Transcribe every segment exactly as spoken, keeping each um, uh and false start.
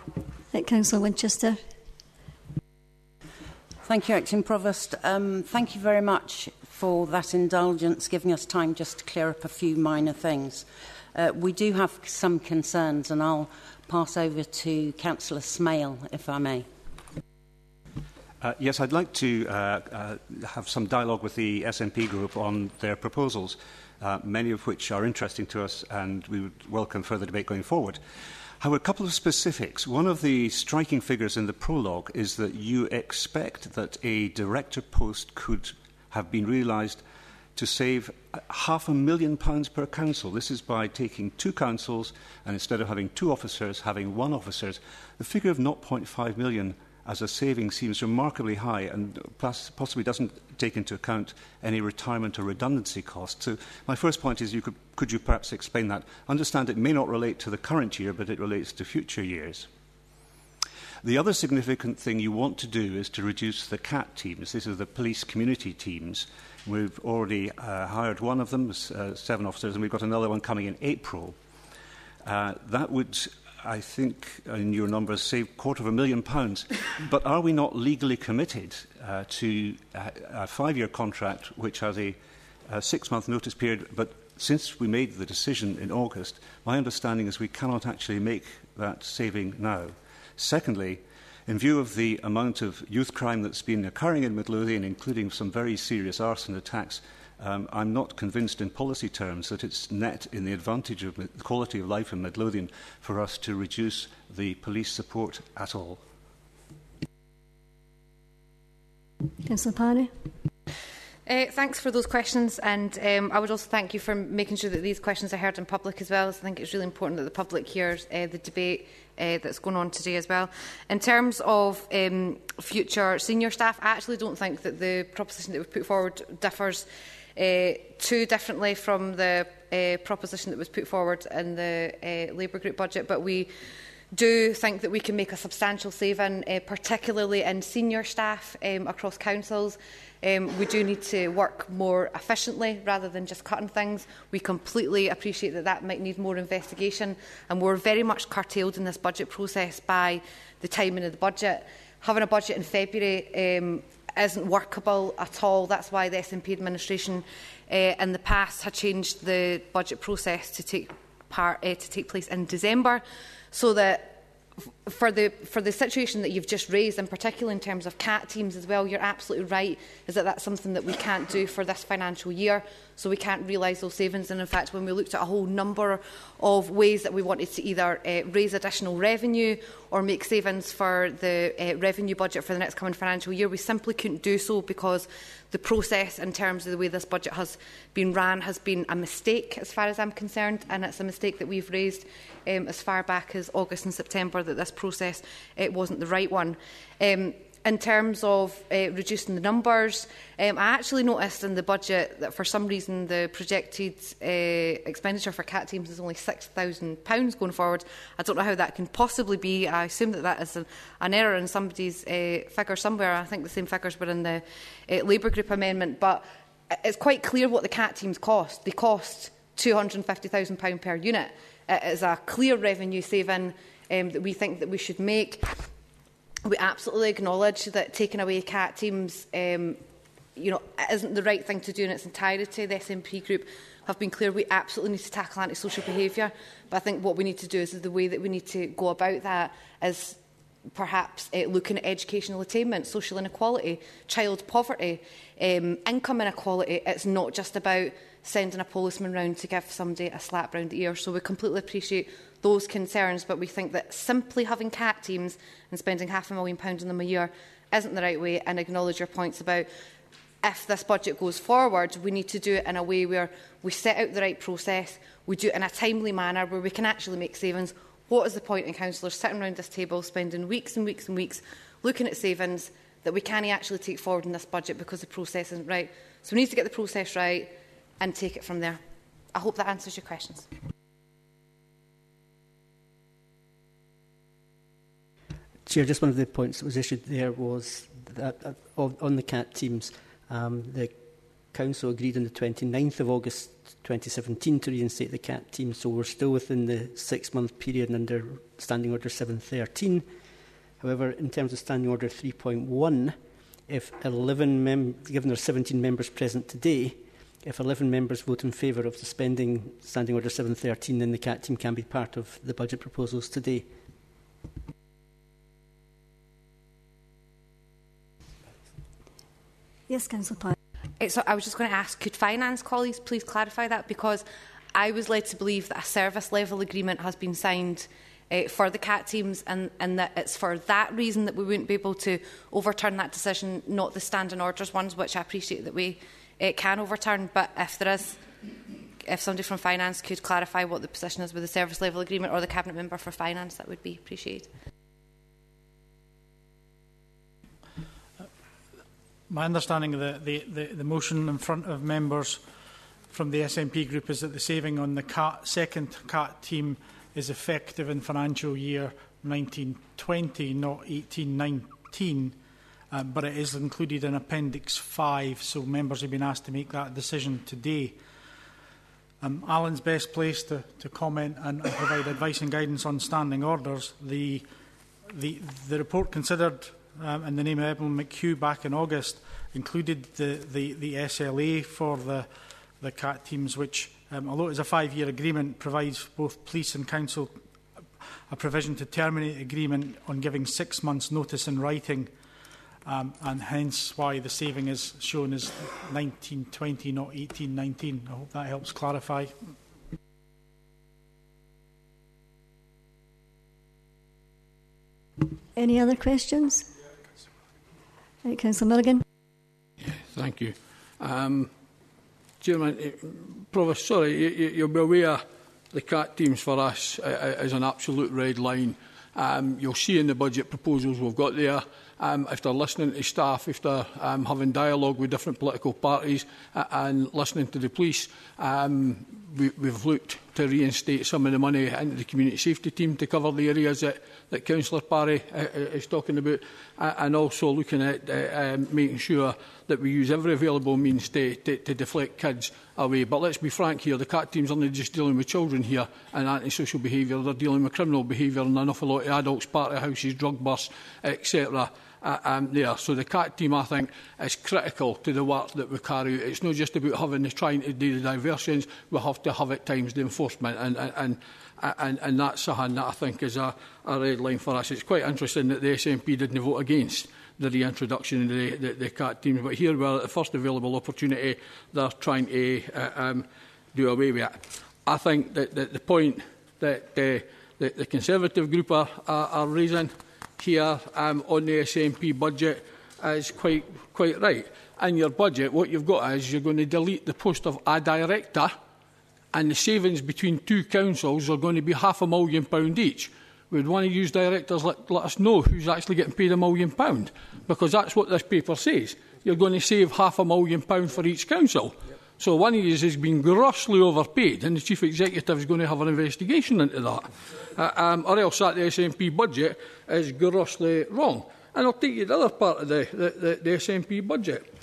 Uh, Councillor Winchester. Thank you, Acting Provost. Um, thank you very much for that indulgence, giving us time just to clear up a few minor things. Uh, we do have some concerns, and I'll pass over to Councillor Smale, if I may. Uh, yes, I'd like to uh, uh, have some dialogue with the S N P group on their proposals, uh, many of which are interesting to us, and we would welcome further debate going forward. However, a couple of specifics. One of the striking figures in the prologue is that you expect that a director post could have been realised to save half a million pounds per council. This is by taking two councils and instead of having two officers, having one officer. The figure of zero point five million as a saving seems remarkably high and possibly doesn't take into account any retirement or redundancy costs. So my first point is, you could, could you perhaps explain that? Understand it may not relate to the current year, but it relates to future years. The other significant thing you want to do is to reduce the C A T teams. This is the police community teams. We've already uh, hired one of them, uh, seven officers, and we've got another one coming in April. Uh, that would, I think, in your numbers, save a quarter of a million pounds. But are we not legally committed uh, to a, a five-year contract which has a, a six-month notice period? But since we made the decision in August, my understanding is we cannot actually make that saving now. Secondly, in view of the amount of youth crime that's been occurring in Midlothian, including some very serious arson attacks, um, I'm not convinced in policy terms that it's net in the advantage of the quality of life in Midlothian for us to reduce the police support at all. Councillor Parry. Uh, thanks for those questions, and um, I would also thank you for making sure that these questions are heard in public as well. So I think it's really important that the public hears uh, the debate uh, that's going on today as well. In terms of um, future senior staff, I actually don't think that the proposition that we've put forward differs uh, too differently from the uh, proposition that was put forward in the uh, Labour Group budget, but we do think that we can make a substantial saving, uh, particularly in senior staff um, across councils. Um, we do need to work more efficiently rather than just cutting things. We completely appreciate that that might need more investigation, and we're very much curtailed in this budget process by the timing of the budget. Having a budget in February um, isn't workable at all. That's why the S N P administration uh, in the past had changed the budget process to take part uh, to take place in December, so that for the for the situation that you've just raised, in particular in terms of C A T teams as well, you're absolutely right, is that that's something that we can't do for this financial year, so we can't realise those savings. And in fact, when we looked at a whole number of ways that we wanted to either uh, raise additional revenue or make savings for the uh, revenue budget for the next coming financial year, we simply couldn't do so because the process in terms of the way this budget has been ran has been a mistake as far as I'm concerned, and it's a mistake that we've raised um, as far back as August and September, that this process it wasn't the right one. Um, in terms of uh, reducing the numbers, um, I actually noticed in the budget that for some reason the projected uh, expenditure for C A T teams is only six thousand pounds going forward. I don't know how that can possibly be. I assume that that is an, an error in somebody's uh, figure somewhere. I think the same figures were in the uh, Labour Group amendment, but it's quite clear what the C A T teams cost. They cost two hundred and fifty thousand pounds per unit. It is a clear revenue saving um, that we think that we should make. We absolutely acknowledge that taking away C A T teams um, you know, isn't the right thing to do in its entirety. The S N P group have been clear we absolutely need to tackle antisocial behaviour, but I think what we need to do is the way that we need to go about that is perhaps uh, looking at educational attainment, social inequality, child poverty, um, income inequality. It's not just about sending a policeman round to give somebody a slap round the ear. So we completely appreciate those concerns, but we think that simply having C A T teams and spending half a million pounds on them a year isn't the right way, and acknowledge your points about if this budget goes forward, we need to do it in a way where we set out the right process, we do it in a timely manner where we can actually make savings. What is the point in councillors sitting around this table spending weeks and weeks and weeks looking at savings that we can't actually take forward in this budget because the process isn't right? So we need to get the process right and take it from there. I hope that answers your questions. Chair, just one of the points that was issued there was that uh, on the C A T teams, um, the Council agreed on the twenty-ninth of August twenty seventeen to reinstate the C A T team, so we're still within the six-month period under Standing Order seven thirteen. However, in terms of Standing Order three point one, if eleven mem given there are seventeen members present today, if eleven members vote in favour of suspending Standing Order seven thirteen, then the C A T team can be part of the budget proposals today. Yes, Councillor Pye. So I was just going to ask, could finance colleagues please clarify that? Because I was led to believe that a service level agreement has been signed uh, for the C A T teams, and, and that it's for that reason that we wouldn't be able to overturn that decision, not the standing orders ones, which I appreciate that we uh, can overturn. But if there is, if somebody from finance could clarify what the position is with the service level agreement, or the cabinet member for finance, that would be appreciated. My understanding of the, the, the, the motion in front of members from the S N P group is that the saving on the C A T, second C A T team is effective in financial year nineteen twenty, not eighteen nineteen, uh, but it is included in Appendix five, so members have been asked to make that decision today. Um, Alan's best placed to, to comment and, and provide advice and guidance on standing orders. The, the, the report considered Um, in the name of Evelyn McHugh back in August included the, the, the S L A for the, the C A T teams, which, um, although it is a five-year agreement, provides both police and council a provision to terminate agreement on giving six months' notice in writing, um, and hence why the saving is shown as nineteen twenty, not eighteen nineteen. I hope that helps clarify. Any other questions? Right, Councillor Milligan. Yeah, thank you. Um, Chairman, Provost, sorry, you, you'll be aware the C A T teams for us uh, is an absolute red line. Um, you'll see in the budget proposals we've got there, um, if they're listening to staff, if they're um, having dialogue with different political parties uh, and listening to the police, um, we, we've looked to reinstate some of the money into the community safety team to cover the areas that, that Councillor Parry uh, is talking about, uh, and also looking at uh, um, making sure that we use every available means to, to, to deflect kids away. But let's be frank here, the C A T teams are not just dealing with children here and antisocial behaviour, they're dealing with criminal behaviour and an awful lot of adults, party houses, drug busts, et cetera. Uh, um, there. So the C A T team, I think, is critical to the work that we carry out. It's not just about having the trying to do the diversions, we have to have at times the enforcement, and, and, and, and that's something that I think is a, a red line for us. It's quite interesting that the S N P didn't vote against the reintroduction of the, the, the C A T teams, but here we are at the first available opportunity, they're trying to uh, um, do away with it. I think that, that the point that uh, the, the Conservative group are, are, are raising here um, on the S N P budget is quite, quite right. In your budget, what you've got is you're going to delete the post of a director, and the savings between two councils are going to be half a million pound each. We'd want to use directors, let, let us know who's actually getting paid a million pound, because that's what this paper says. You're going to save half a million pound for each council. So one of you has been grossly overpaid, and the Chief Executive is going to have an investigation into that. Uh, um, or else that the S N P budget is grossly wrong. And I'll take you to the other part of the, the, the, the S N P budget.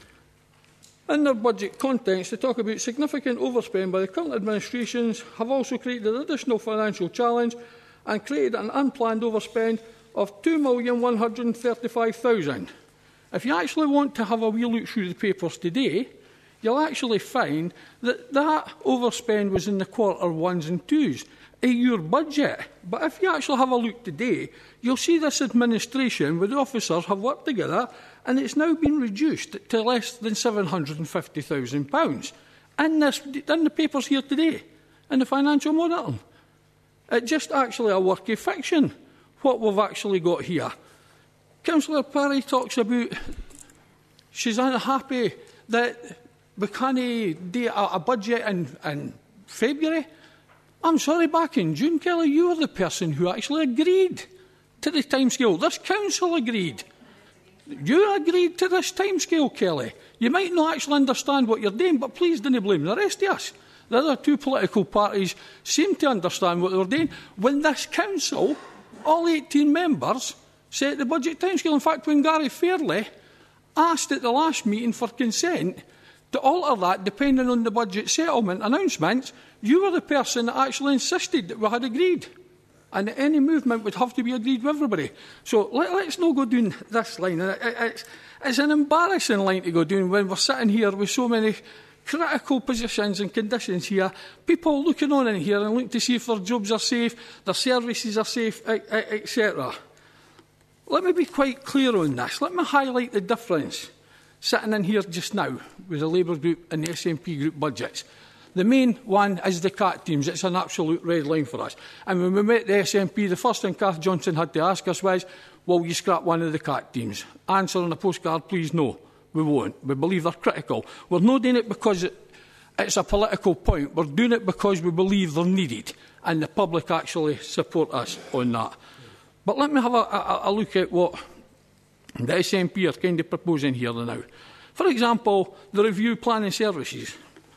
In their budget contents, they talk about significant overspend by the current administrations have also created an additional financial challenge and created an unplanned overspend of two million one hundred and thirty-five thousand. If you actually want to have a wee look through the papers today, you'll actually find that that overspend was in the quarter ones and twos of your budget. But if you actually have a look today, you'll see this administration with the officers have worked together, and it's now been reduced to less than seven hundred and fifty thousand pounds. In, this, in the papers here today, in the Financial Monitor. It's just actually a work of fiction, what we've actually got here. Councillor Parry talks about she's unhappy that we can't do a, a budget in, in February. I'm sorry, back in June, Kelly, you were the person who actually agreed to the timescale. This council agreed. You agreed to this timescale, Kelly. You might not actually understand what you're doing, but please don't blame the rest of us. The other two political parties seem to understand what they were doing. When this council, all eighteen members, set the budget timescale. In fact, when Gary Fairley asked at the last meeting for consent to alter that depending on the budget settlement announcements. You were the person that actually insisted that we had agreed, and that any movement would have to be agreed with everybody. So let, let's not go down this line. It, it, it's, it's an embarrassing line to go down when we're sitting here with so many critical positions and conditions here, people looking on in here and looking to see if their jobs are safe, their services are safe, et cetera. Let me be quite clear on this. Let me highlight the difference sitting in here just now with the Labour Group and the S N P Group budgets. The main one is the C A T teams. It's an absolute red line for us. And when we met the S N P, the first thing Kath Johnson had to ask us was, will you scrap one of the C A T teams? Answer on a postcard, please, no. We won't. We believe they're critical. We're not doing it because it, it's a political point. We're doing it because we believe they're needed, and the public actually support us on that. But let me have a, a, a look at what the S N P are kind of proposing here now. For example, the review planning services.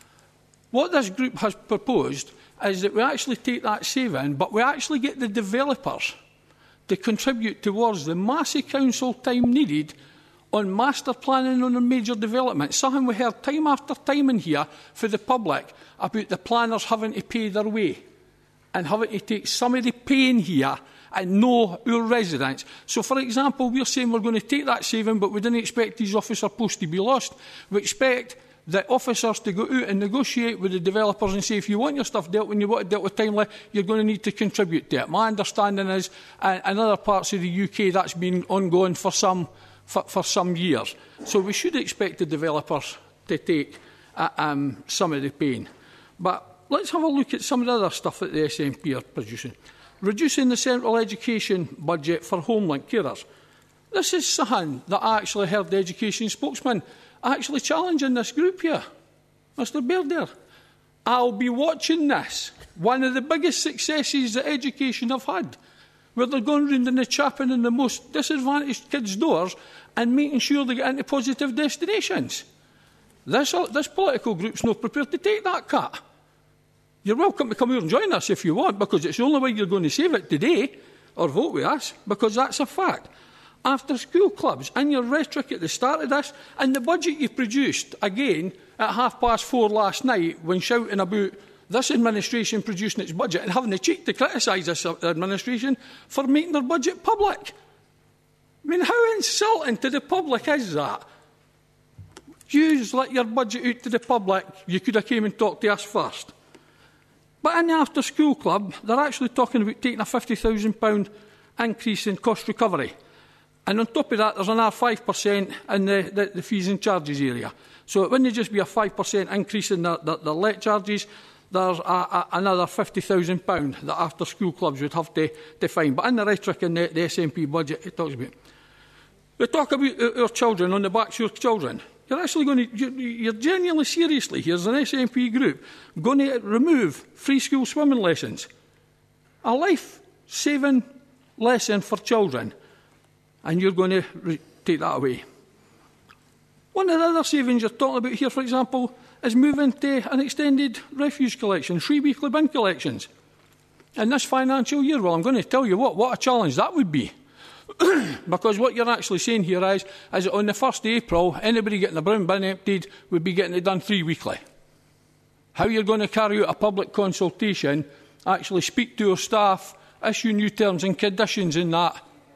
What this group has proposed is that we actually take that saving, but we actually get the developers to contribute towards the massive council time needed on master planning on a major development. Something we heard time after time in here for the public about the planners having to pay their way and having to take some of the pain here and know our residents. So, for example, we're saying we're going to take that saving, but we didn't expect these officer posts to be lost. We expect the officers to go out and negotiate with the developers and say, if you want your stuff dealt with and you want it dealt with timely, you're going to need to contribute to it. My understanding is, uh, in other parts of the U K, that's been ongoing for some For, for some years. So we should expect the developers to take uh, um, some of the pain. But let's have a look at some of the other stuff that the S N P are producing. Reducing the central education budget for Homelink carers. This is something that I actually heard the education spokesman actually challenging this group here. Mister Baird, I'll be watching this. One of the biggest successes that education have had, where they're going round in the chapping in the most disadvantaged kids' doors and making sure they get into positive destinations. This, this political group's not prepared to take that cut. You're welcome to come here and join us if you want, because it's the only way you're going to save it today, or vote with us, because that's a fact. After school clubs, and your rhetoric at the start of this, and the budget you produced, again, at half past four last night, when shouting about this administration producing its budget and having the cheek to criticise this administration for making their budget public. I mean, how insulting to the public is that? You let your budget out to the public, you could have came and talked to us first. But in the after-school club, they're actually talking about taking a fifty thousand pounds increase in cost recovery. And on top of that, there's another five percent in the, the, the fees and charges area. So it wouldn't just be a five percent increase in the, the, the let charges, there's a, a, another fifty thousand pounds that after-school clubs would have to, to find. But in the rhetoric in the, the S N P budget, it talks about. We talk about our children on the backs of your children. You're actually going to, you're, you're genuinely seriously, here's an S N P group, going to remove free school swimming lessons. A life-saving lesson for children. And you're going to re- take that away. One of the other savings you're talking about here, for example, is moving to an extended refuse collection, free weekly bin collections. In this financial year, well, I'm going to tell you what, what a challenge that would be. Because what you're actually saying here is, is that on the first of April, anybody getting a brown bin emptied would be getting it done three weekly. How you're going to carry out a public consultation, actually speak to our staff, issue new terms and conditions in that,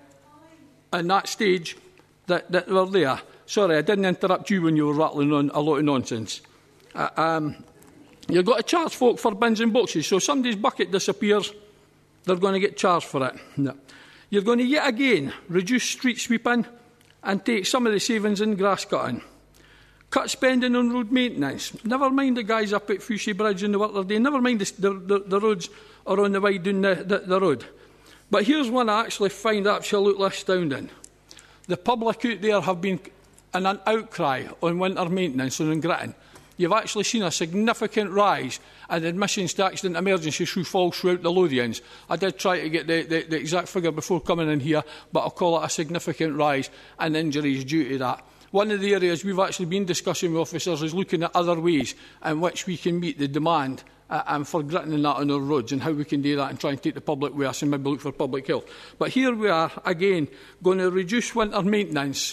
in that stage that, that were there. Sorry, I didn't interrupt you when you were rattling on a lot of nonsense. Uh, um, you've got to charge folk for bins and boxes, so somebody's bucket disappears, they're going to get charged for it. No. You're going to yet again reduce street sweeping and take some of the savings in grass cutting. Cut spending on road maintenance. Never mind the guys up at Fushy Bridge and the work they're doing. Never mind the, the, the, the roads are on the way down the, the, the road. But here's one I actually find absolutely astounding. The public out there have been in an outcry on winter maintenance and on gritting. You've actually seen a significant rise in admissions to accident emergency through falls throughout the Lothians. I did try to get the, the, the exact figure before coming in here, but I'll call it a significant rise in injuries due to that. One of the areas we've actually been discussing with officers is looking at other ways in which we can meet the demand uh, and for gritting and that on our roads, and how we can do that and try and take the public with us and maybe look for public health. But here we are, again, going to reduce winter maintenance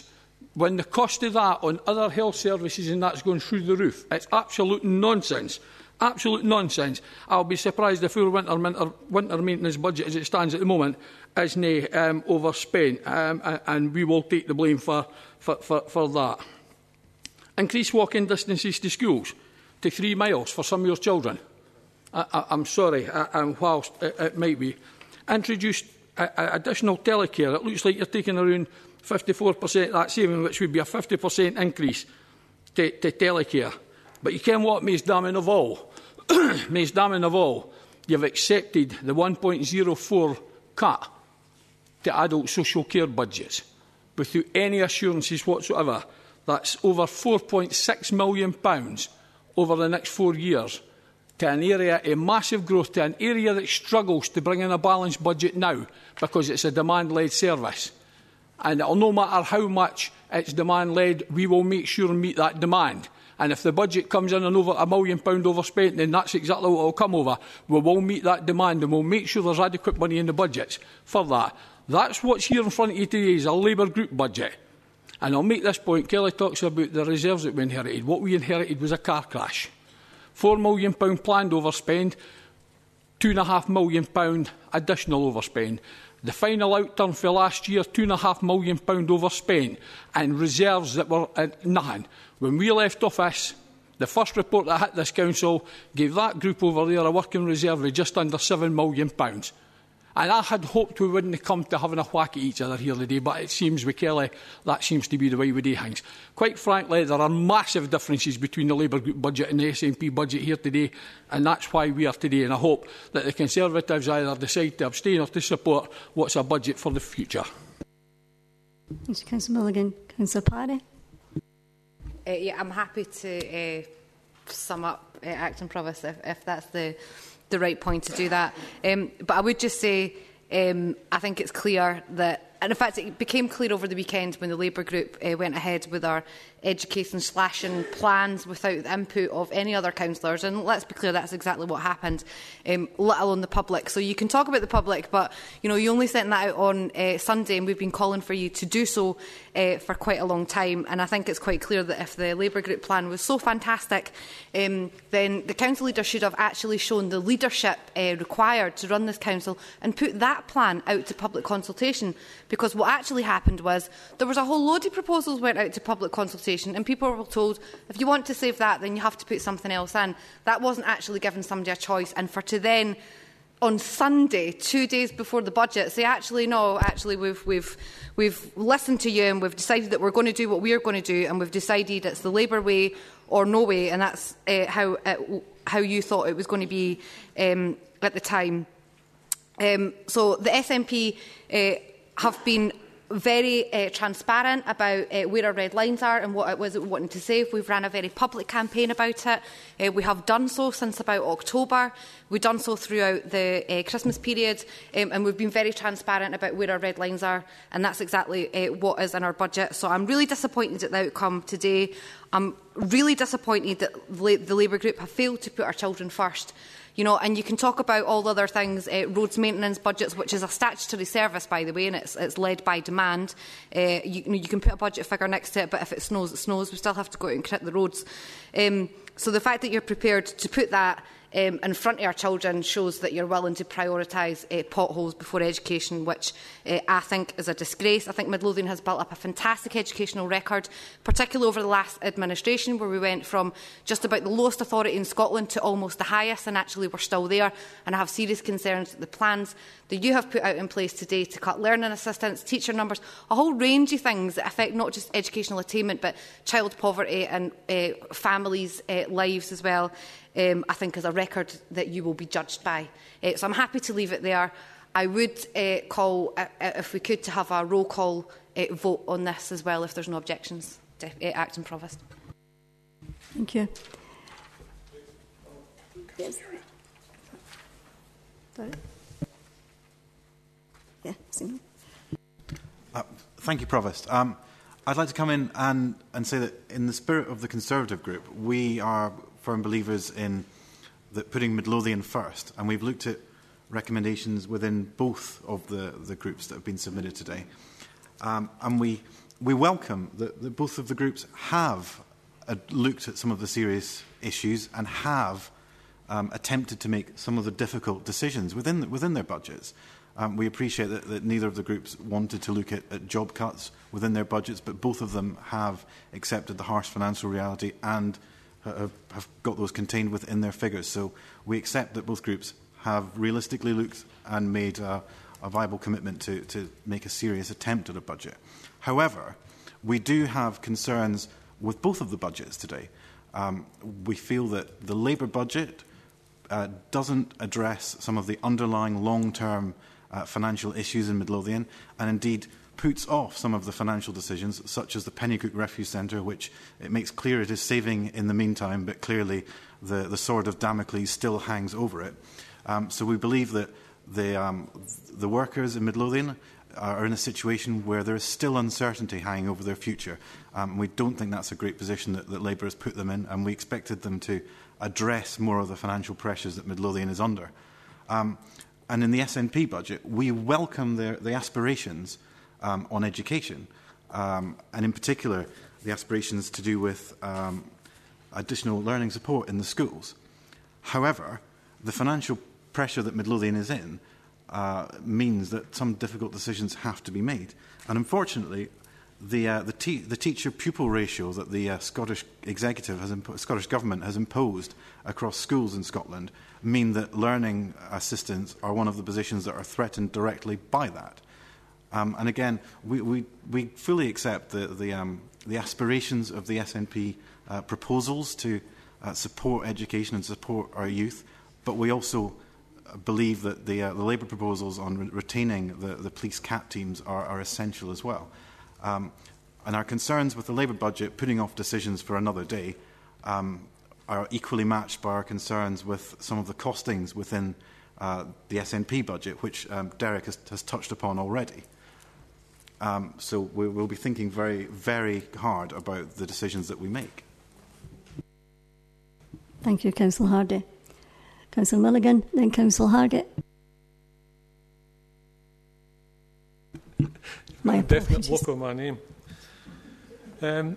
when the cost of that on other health services and that's going through the roof. It's absolute nonsense. Absolute nonsense. I'll be surprised if our winter, winter, winter maintenance budget as it stands at the moment isn't um, overspent, um, and, and we will take the blame for, for, for, for that. Increase walking distances to schools to three miles for some of your children. I, I, I'm sorry, I, and whilst it, it might be. Introduce a, a additional telecare. It looks like you're taking around fifty-four percent of that saving, which would be a fifty percent increase to, to telecare. But you can what makes damning of all. makes damning of all. You've accepted the one point zero four cut to adult social care budgets without any assurances whatsoever. That's over four point six million pounds over the next four years to an area of massive growth, to an area that struggles to bring in a balanced budget now because it's a demand-led service. And it'll no matter how much it's demand-led, we will make sure and meet that demand. And if the budget comes in and over a million pound overspent, then that's exactly what it will come over. We will meet that demand and we'll make sure there's adequate money in the budgets for that. That's what's here in front of you today is a Labour group budget. And I'll make this point. Kelly talks about the reserves that we inherited. What we inherited was a car crash. four million pounds planned overspend, two point five million pounds additional overspend. The final outturn for last year, two point five million pounds overspent, and reserves that were uh, nothing. When we left office, the first report that hit this council gave that group over there a working reserve of just under seven million pounds. And I had hoped we wouldn't come to having a whack at each other here today, but it seems with Kelly that seems to be the way we do things. Quite frankly, there are massive differences between the Labour group budget and the S N P budget here today, and that's why we are today. And I hope that the Conservatives either decide to abstain or to support what's a budget for the future. Thank you, Councillor Milligan. Councillor Parry. Uh, yeah, I'm happy to uh, sum up uh, Acting Provost if, if that's the, the right point to do that. Um, but I would just say um, I think it's clear that, and in fact it became clear over the weekend when the Labour group uh, went ahead with our education slashing plans without the input of any other councillors, and let's be clear, that's exactly what happened, um, let alone the public. So you can talk about the public, but you know, you only sent that out on uh, Sunday, and we've been calling for you to do so uh, for quite a long time. And I think it's quite clear that if the Labour group plan was so fantastic, um, then the council leader should have actually shown the leadership uh, required to run this council and put that plan out to public consultation. Because what actually happened was there was a whole load of proposals went out to public consultation, and people were told, if you want to save that, then you have to put something else in. That wasn't actually giving somebody a choice. And for to then, on Sunday, two days before the budget, say, actually, no, actually, we've, we've, we've listened to you and we've decided that we're going to do what we're going to do, and we've decided it's the Labour way or no way, and that's uh, how, it, how you thought it was going to be um, at the time. Um, so the S N P uh, have been very uh, transparent about uh, where our red lines are and what it was that we wanted to save. We've ran a very public campaign about it. Uh, we have done so since about October. We've done so throughout the uh, Christmas period, um, and we've been very transparent about where our red lines are, and that's exactly uh, what is in our budget. So I'm really disappointed at the outcome today. I'm really disappointed that the Labour group have failed to put our children first. You know, and you can talk about all other things, uh, roads maintenance budgets, which is a statutory service, by the way, and it's, it's led by demand. Uh, you, you can put a budget figure next to it, but if it snows, it snows. We still have to go out and crit the roads. Um, so the fact that you're prepared to put that um, in front of our children shows that you're willing to prioritise uh, potholes before education, which uh, I think is a disgrace. I think Midlothian has built up a fantastic educational record, particularly over the last administration, where we went from just about the lowest authority in Scotland to almost the highest, and actually we're still there. And I have serious concerns that the plans that you have put out in place today to cut learning assistants, teacher numbers, a whole range of things that affect not just educational attainment but child poverty and uh, families' uh, lives as well, um, I think is a record that you will be judged by. Uh, so I'm happy to leave it there. I would uh, call, uh, if we could, to have a roll call uh, vote on this as well, if there's no objections. Uh, Acting Provost. Thank you. Yes. Sorry. Yeah, uh, thank you, Provost. Um, I'd like to come in and, and say that in the spirit of the Conservative group, we are firm believers in the, putting Midlothian first, and we've looked at recommendations within both of the, the groups that have been submitted today. Um, and we we welcome that, that both of the groups have uh, looked at some of the serious issues and have um, attempted to make some of the difficult decisions within, the, within their budgets. Um, we appreciate that, that neither of the groups wanted to look at, at job cuts within their budgets, but both of them have accepted the harsh financial reality and uh, have got those contained within their figures. So we accept that both groups have realistically looked and made uh, a viable commitment to, to make a serious attempt at a budget. However, we do have concerns with both of the budgets today. Um, we feel that the Labour budget uh, doesn't address some of the underlying long-term uh, financial issues in Midlothian, and indeed puts off some of the financial decisions, such as the Penicuik Refuge Centre, which it makes clear it is saving in the meantime, but clearly the, the sword of Damocles still hangs over it. Um, so we believe that the, um, the workers in Midlothian are in a situation where there is still uncertainty hanging over their future. Um, we don't think that's a great position that, that Labour has put them in, and we expected them to address more of the financial pressures that Midlothian is under. Um, and in the S N P budget, we welcome their, the aspirations um, on education, um, and in particular, the aspirations to do with um, additional learning support in the schools. However, the financial pressure that Midlothian is in uh, means that some difficult decisions have to be made. And unfortunately, the, uh, the, te the teacher-pupil ratio that the uh, Scottish Executive, has Scottish Government has imposed across schools in Scotland mean that learning assistants are one of the positions that are threatened directly by that. Um, and again, we, we, we fully accept the, the, um, the aspirations of the S N P uh, proposals to uh, support education and support our youth, but we also believe that the, uh, the Labour proposals on re retaining the, the police C A T teams are, are essential as well. Um, and our concerns with the Labour budget putting off decisions for another day um, are equally matched by our concerns with some of the costings within uh, the S N P budget, which um, Derek has, has touched upon already. Um, so we, we'll be thinking very, very hard about the decisions that we make. Thank you, Councillor Hardy. Councillor Milligan, then Councillor Hargett. My definite local my name. Um,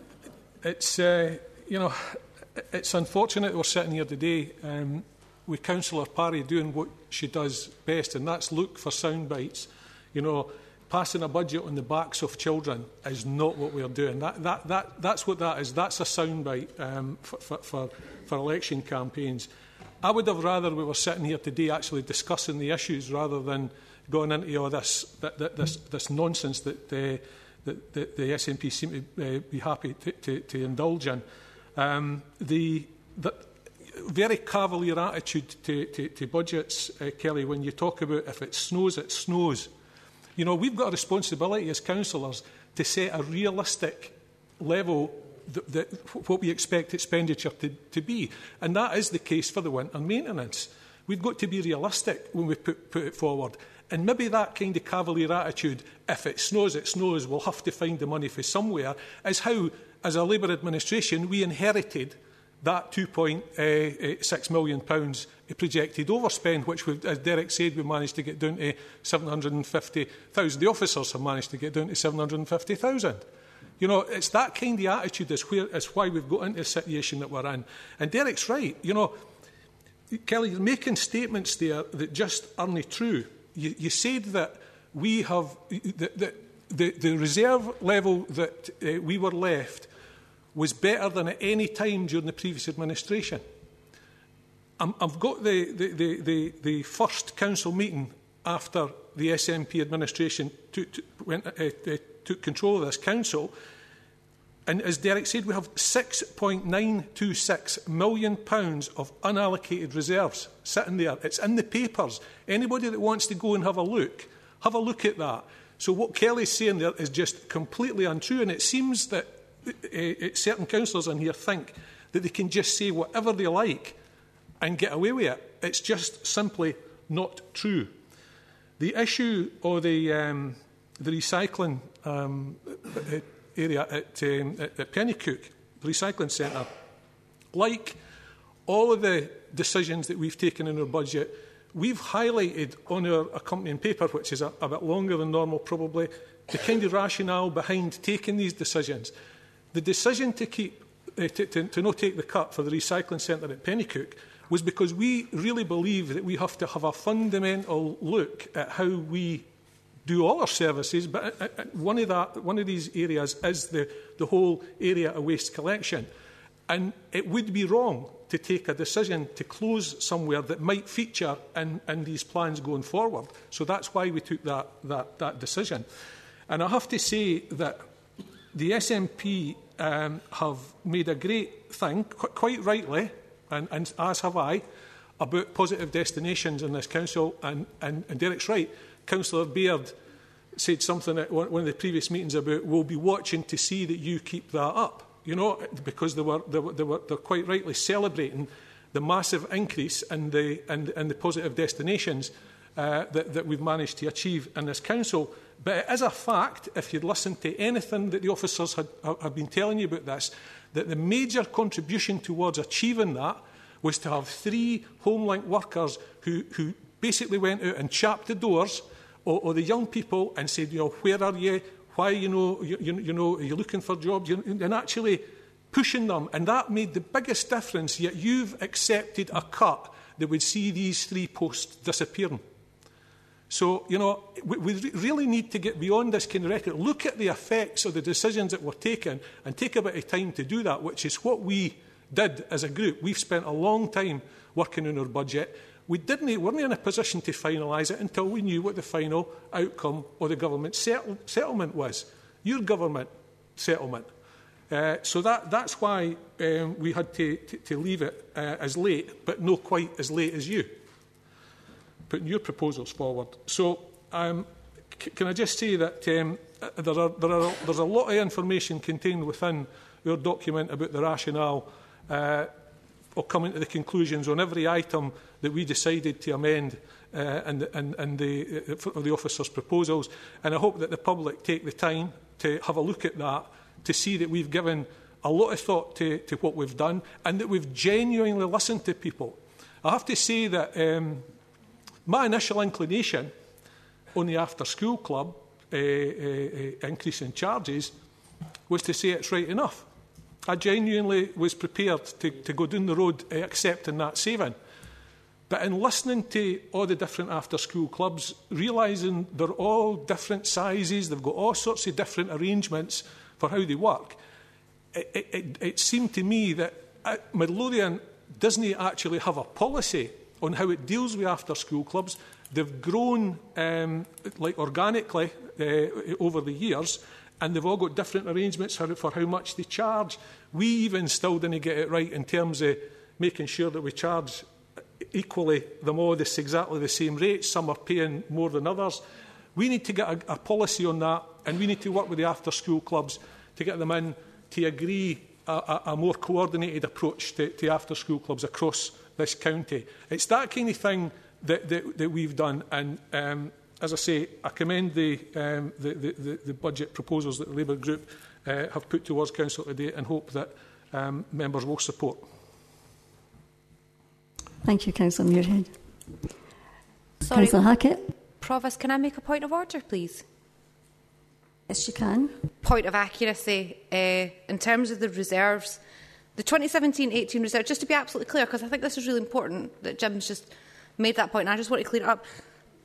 it's uh, you know, it's unfortunate we're sitting here today um, with Councillor Parry doing what she does best, and that's look for sound bites. You know, passing a budget on the backs of children is not what we're doing. That that that that's what that is. That's a sound bite um, for, for for for election campaigns. I would have rather we were sitting here today actually discussing the issues rather than going into all this that, that, this, this nonsense that, uh, that, that the S N P seem to uh, be happy to, to, to indulge in. Um, the, the very cavalier attitude to, to, to budgets, uh, Kelly, when you talk about if it snows, it snows. You know, we've got a responsibility as councillors to set a realistic level The, the, what we expect expenditure to, to be. And that is the case for the winter maintenance. We've got to be realistic when we put, put it forward. And maybe that kind of cavalier attitude, if it snows, it snows, we'll have to find the money for somewhere, is how, as a Labour administration, we inherited that two point six million pounds projected overspend, which, we've, as Derek said, we managed to get down to seven hundred and fifty thousand. The officers have managed to get down to seven hundred and fifty thousand. You know, it's that kind of attitude that's, where, that's why we've got into the situation that we're in. And Derek's right. You know, Kelly, you're making statements there that just aren't true. You, you said that we have the, the, the, the reserve level that uh, we were left was better than at any time during the previous administration. I'm, I've got the, the, the, the, the first council meeting after the S N P administration took, to, went, uh, uh, took control of this council. And as Derek said, we have six point nine two six million pounds of unallocated reserves sitting there. It's in the papers. Anybody that wants to go and have a look, have a look at that. So what Kelly's saying there is just completely untrue. And it seems that uh, uh, certain councillors in here think that they can just say whatever they like and get away with it. It's just simply not true. The issue of the, um, the recycling um, uh, area at, um, at, at Penicuik, the recycling centre, like all of the decisions that we've taken in our budget, we've highlighted on our accompanying paper, which is a, a bit longer than normal probably, the kind of rationale behind taking these decisions. The decision to keep uh, to, to, to not take the cut for the recycling centre at Pennycook was because we really believe that we have to have a fundamental look at how we do all our services, but uh, uh, one of that, one of these areas is the, the whole area of waste collection. And it would be wrong to take a decision to close somewhere that might feature in, in these plans going forward. So that's why we took that, that, that decision. And I have to say that the S N P um, have made a great thing, qu quite rightly, and, and as have I, about positive destinations in this council. And, and, and Derek's right. Councillor Baird said something at one of the previous meetings about we'll be watching to see that you keep that up. You know, because they were, they were, they were they're quite rightly celebrating the massive increase in the, in, in the positive destinations uh, that, that we've managed to achieve in this council. But it is a fact, if you'd listened to anything that the officers had, have been telling you about this, that the major contribution towards achieving that was to have three HomeLink workers who, who basically went out and chapped the doors of, of the young people and said, you know, where are you? Why, you know, you, you, you know, are you looking for jobs? You, and actually pushing them. And that made the biggest difference, yet you've accepted a cut that would see these three posts disappearing. So, you know, we, we really need to get beyond this kind of record. Look at the effects of the decisions that were taken and take a bit of time to do that, which is what we did as a group. We've spent a long time working on our budget. We didn't, weren't in a position to finalise it until we knew what the final outcome of the government settle, settlement was. Your government settlement. Uh, so that, that's why um, we had to, to, to leave it uh, as late, but not quite as late as you, putting your proposals forward. So um, c can I just say that um, there are, there are, there's a lot of information contained within your document about the rationale uh, or coming to the conclusions on every item that we decided to amend uh, and, and, and the, uh, the officers' proposals. And I hope that the public take the time to have a look at that, to see that we've given a lot of thought to, to what we've done and that we've genuinely listened to people. I have to say that um, my initial inclination on the after-school club uh, uh, uh, increase in charges was to say it's right enough. I genuinely was prepared to, to go down the road uh, accepting that saving. But in listening to all the different after-school clubs, realising they're all different sizes, they've got all sorts of different arrangements for how they work, it, it, it, it seemed to me that uh, Midlothian doesn't actually have a policy on how it deals with after-school clubs. They've grown um, like organically uh, over the years, and they've all got different arrangements for, for how much they charge. We even still didn't get it right in terms of making sure that we charge equally them all this exactly the same rates. Some are paying more than others. We need to get a, a policy on that, and we need to work with the after-school clubs to get them in to agree a, a, a more coordinated approach to, to after-school clubs across this county. It's that kind of thing that, that, that we've done, and um, as I say, I commend the, um, the, the, the budget proposals that the Labour group uh, have put towards Council today, and hope that um, members will support. Thank you, Councillor Muirhead. Sorry, Councillor Hackett. Provost, can I make a point of order, please? Yes, you can. Point of accuracy uh, in terms of the reserves. The twenty seventeen eighteen reserve, just to be absolutely clear, because I think this is really important that Jim's just made that point, and I just want to clear it up.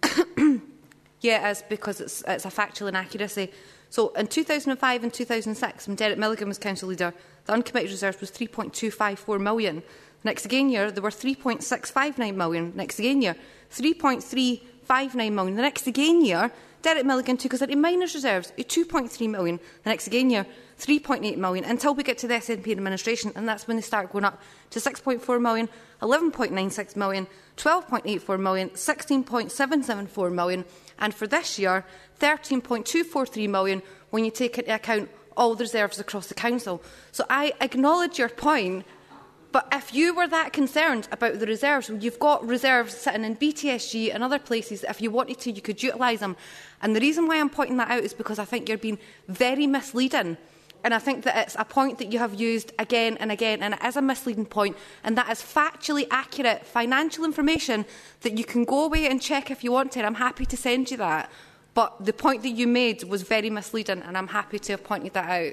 Yeah, it is, because it's, it's a factual inaccuracy. So in two thousand five and two thousand six, when Derek Milligan was council leader, the uncommitted reserves was three point two five four million. Next again year, there were three point six five nine million. Next again year, three point three five nine million. The next again year, Derek Milligan took us into minors reserves at two point three million. The next again year, three point eight million, until we get to the S N P administration, and that's when they start going up to six point four million, eleven point nine six million, twelve point eight four million, sixteen point seven seven four million, and for this year, thirteen point two four three million when you take into account all the reserves across the council. So I acknowledge your point, but if you were that concerned about the reserves, you've got reserves sitting in B T S G and other places that if you wanted to, you could utilise them. And the reason why I'm pointing that out is because I think you're being very misleading And I think that it's a point that you have used again and again, and it is a misleading point, and that is factually accurate financial information that you can go away and check if you want to, and I'm happy to send you that. But the point that you made was very misleading, and I'm happy to have pointed that out.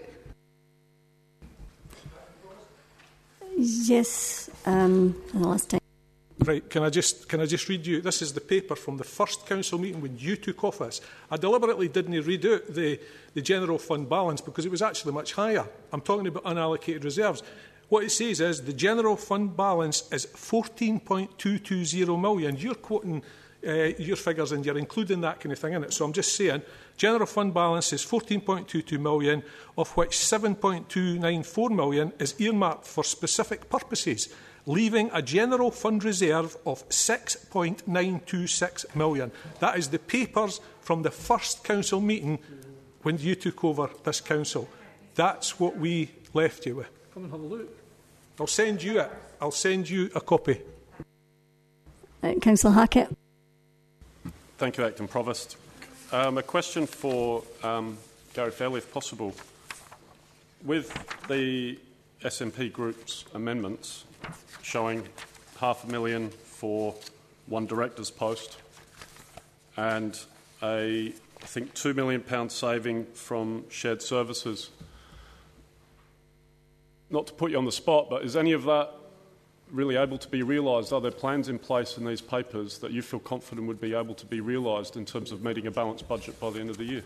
Yes, um, for the last time. Right, can I just can I just read you? This is the paper from the first council meeting when you took office. I deliberately didn't read out the, the general fund balance because it was actually much higher. I'm talking about unallocated reserves. What it says is the general fund balance is fourteen point two two zero million. You're quoting uh, your figures and you're including that kind of thing in it. So I'm just saying, general fund balance is fourteen point two two million, of which seven point two nine four million is earmarked for specific purposes, leaving a general fund reserve of six point nine two six million. That is the papers from the first council meeting when you took over this council. That's what we left you with. Come and have a look. I'll send you it. I'll send you a copy. Uh, Councillor Hackett. Thank you, Acting Provost. Um, a question for um, Gary Fairley, if possible. With the S N P Group's amendments showing half a million for one director's post and a, I think, two million pound saving from shared services. Not to put you on the spot, but is any of that really able to be realised? Are there plans in place in these papers that you feel confident would be able to be realised in terms of meeting a balanced budget by the end of the year?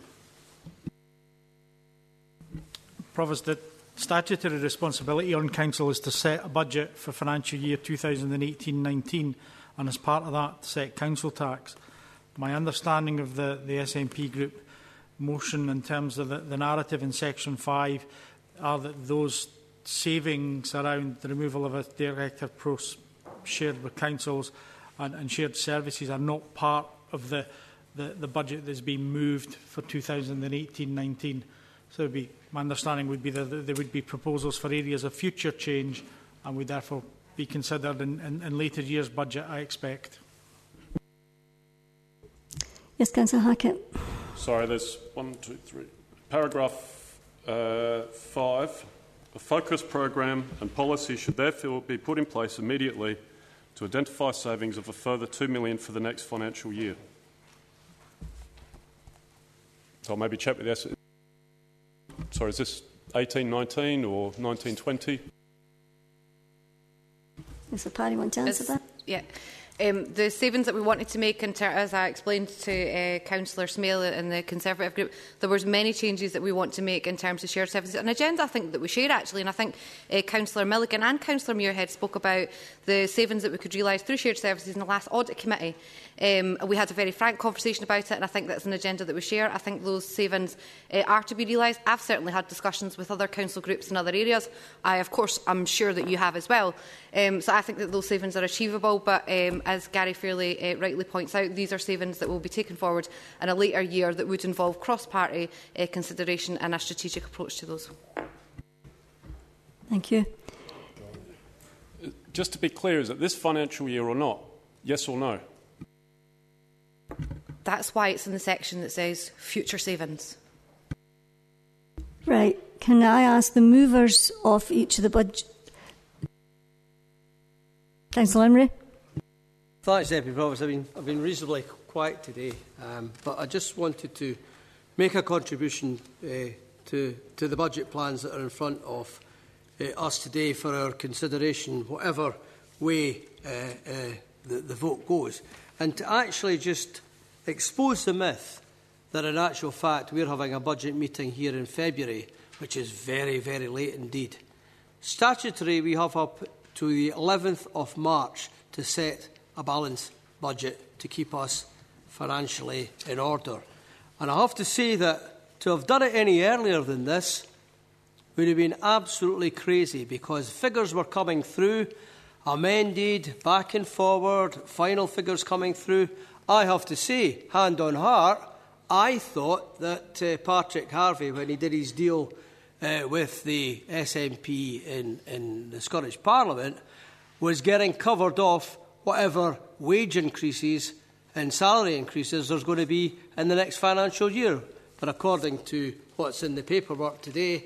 Provost, the statutory responsibility on Council is to set a budget for financial year two thousand eighteen nineteen, and as part of that, set council tax. My understanding of the, the S N P Group motion in terms of the, the narrative in Section five are that those savings around the removal of a director post shared with councils and, and shared services are not part of the, the, the budget that's been moved for two thousand eighteen nineteen. So it would be, my understanding would be that there would be proposals for areas of future change and would therefore be considered in, in, in later years' budget, I expect. Yes, Councillor Hackett. Sorry, there's one, two, three. Paragraph uh, five. A focus program and policy should therefore be put in place immediately to identify savings of a further two million dollars for the next financial year. So I'll maybe check with S. Sorry, is this eighteen nineteen or nineteen twenty? Mister Parry, want to answer It's, that? Yeah. Um, the savings that we wanted to make, in ter- as I explained to uh, Councillor Smale and the Conservative group, there was many changes that we want to make in terms of shared services. An agenda I think that we share actually, and I think uh, Councillor Milligan and Councillor Muirhead spoke about the savings that we could realise through shared services in the last audit committee. Um, we had a very frank conversation about it, and I think that's an agenda that we share. I think those savings uh, are to be realised. I've certainly had discussions with other council groups in other areas. I, of course, I'm sure that you have as well. Um, so I think that those savings are achievable, but um, as Gary Fairley uh, rightly points out, these are savings that will be taken forward in a later year that would involve cross-party uh, consideration and a strategic approach to those. Thank you. Just to be clear, is it this financial year or not? Yes or no? That's why it's in the section that says future savings. Right. Can I ask the movers of each of the budget? Councillor Emery. Thanks, Deputy Provost. I've been, I've been reasonably quiet today, um, but I just wanted to make a contribution uh, to, to the budget plans that are in front of uh, us today for our consideration, whatever way uh, uh, the, the vote goes, and to actually just expose the myth that in actual fact we're having a budget meeting here in February, which is very, very late indeed. Statutory, we have up to the eleventh of March to set a balanced budget to keep us financially in order. And I have to say that to have done it any earlier than this would have been absolutely crazy, because figures were coming through, amended, back and forward, final figures coming through. I have to say, hand on heart, I thought that uh, Patrick Harvey, when he did his deal uh, with the S N P in, in the Scottish Parliament, was getting covered off whatever wage increases and salary increases there's going to be in the next financial year. But according to what's in the paperwork today,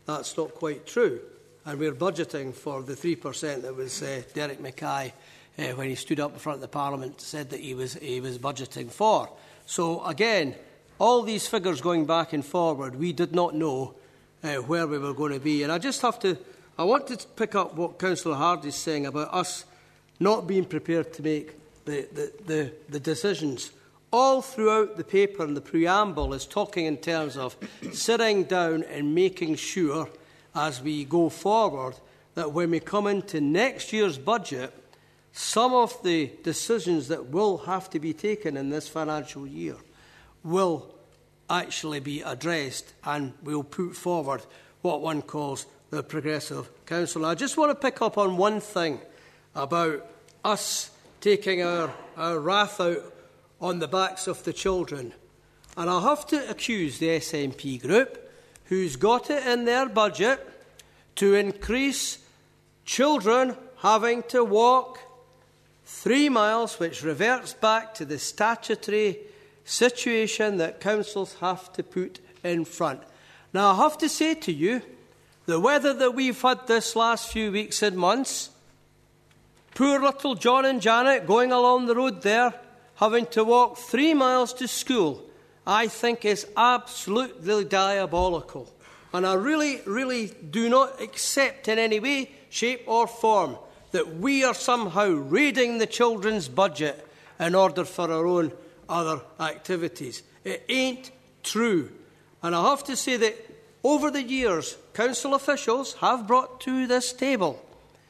that's not quite true. And we're budgeting for the three percent that was uh, Derek Mackay, uh, when he stood up in front of the Parliament, said that he was, he was budgeting for. So, again, all these figures going back and forward, we did not know uh, where we were going to be. And I just have to, I want to pick up what Councillor Hardy is saying about us not being prepared to make the, the, the, the decisions. All throughout the paper and the preamble is talking in terms of sitting down and making sure, as we go forward, that when we come into next year's budget, some of the decisions that will have to be taken in this financial year will actually be addressed, and we'll put forward what one calls the Progressive Council. I just want to pick up on one thing about us taking our, our wrath out on the backs of the children. And I have to accuse the S N P group, who's got it in their budget, to increase children having to walk three miles, which reverts back to the statutory situation that councils have to put in front. Now, I have to say to you, the weather that we've had this last few weeks and months, poor little John and Janet going along the road there, having to walk three miles to school, I think is absolutely diabolical. And I really, really do not accept in any way, shape or form that we are somehow raiding the children's budget in order for our own other activities. It ain't true. And I have to say that over the years, council officials have brought to this table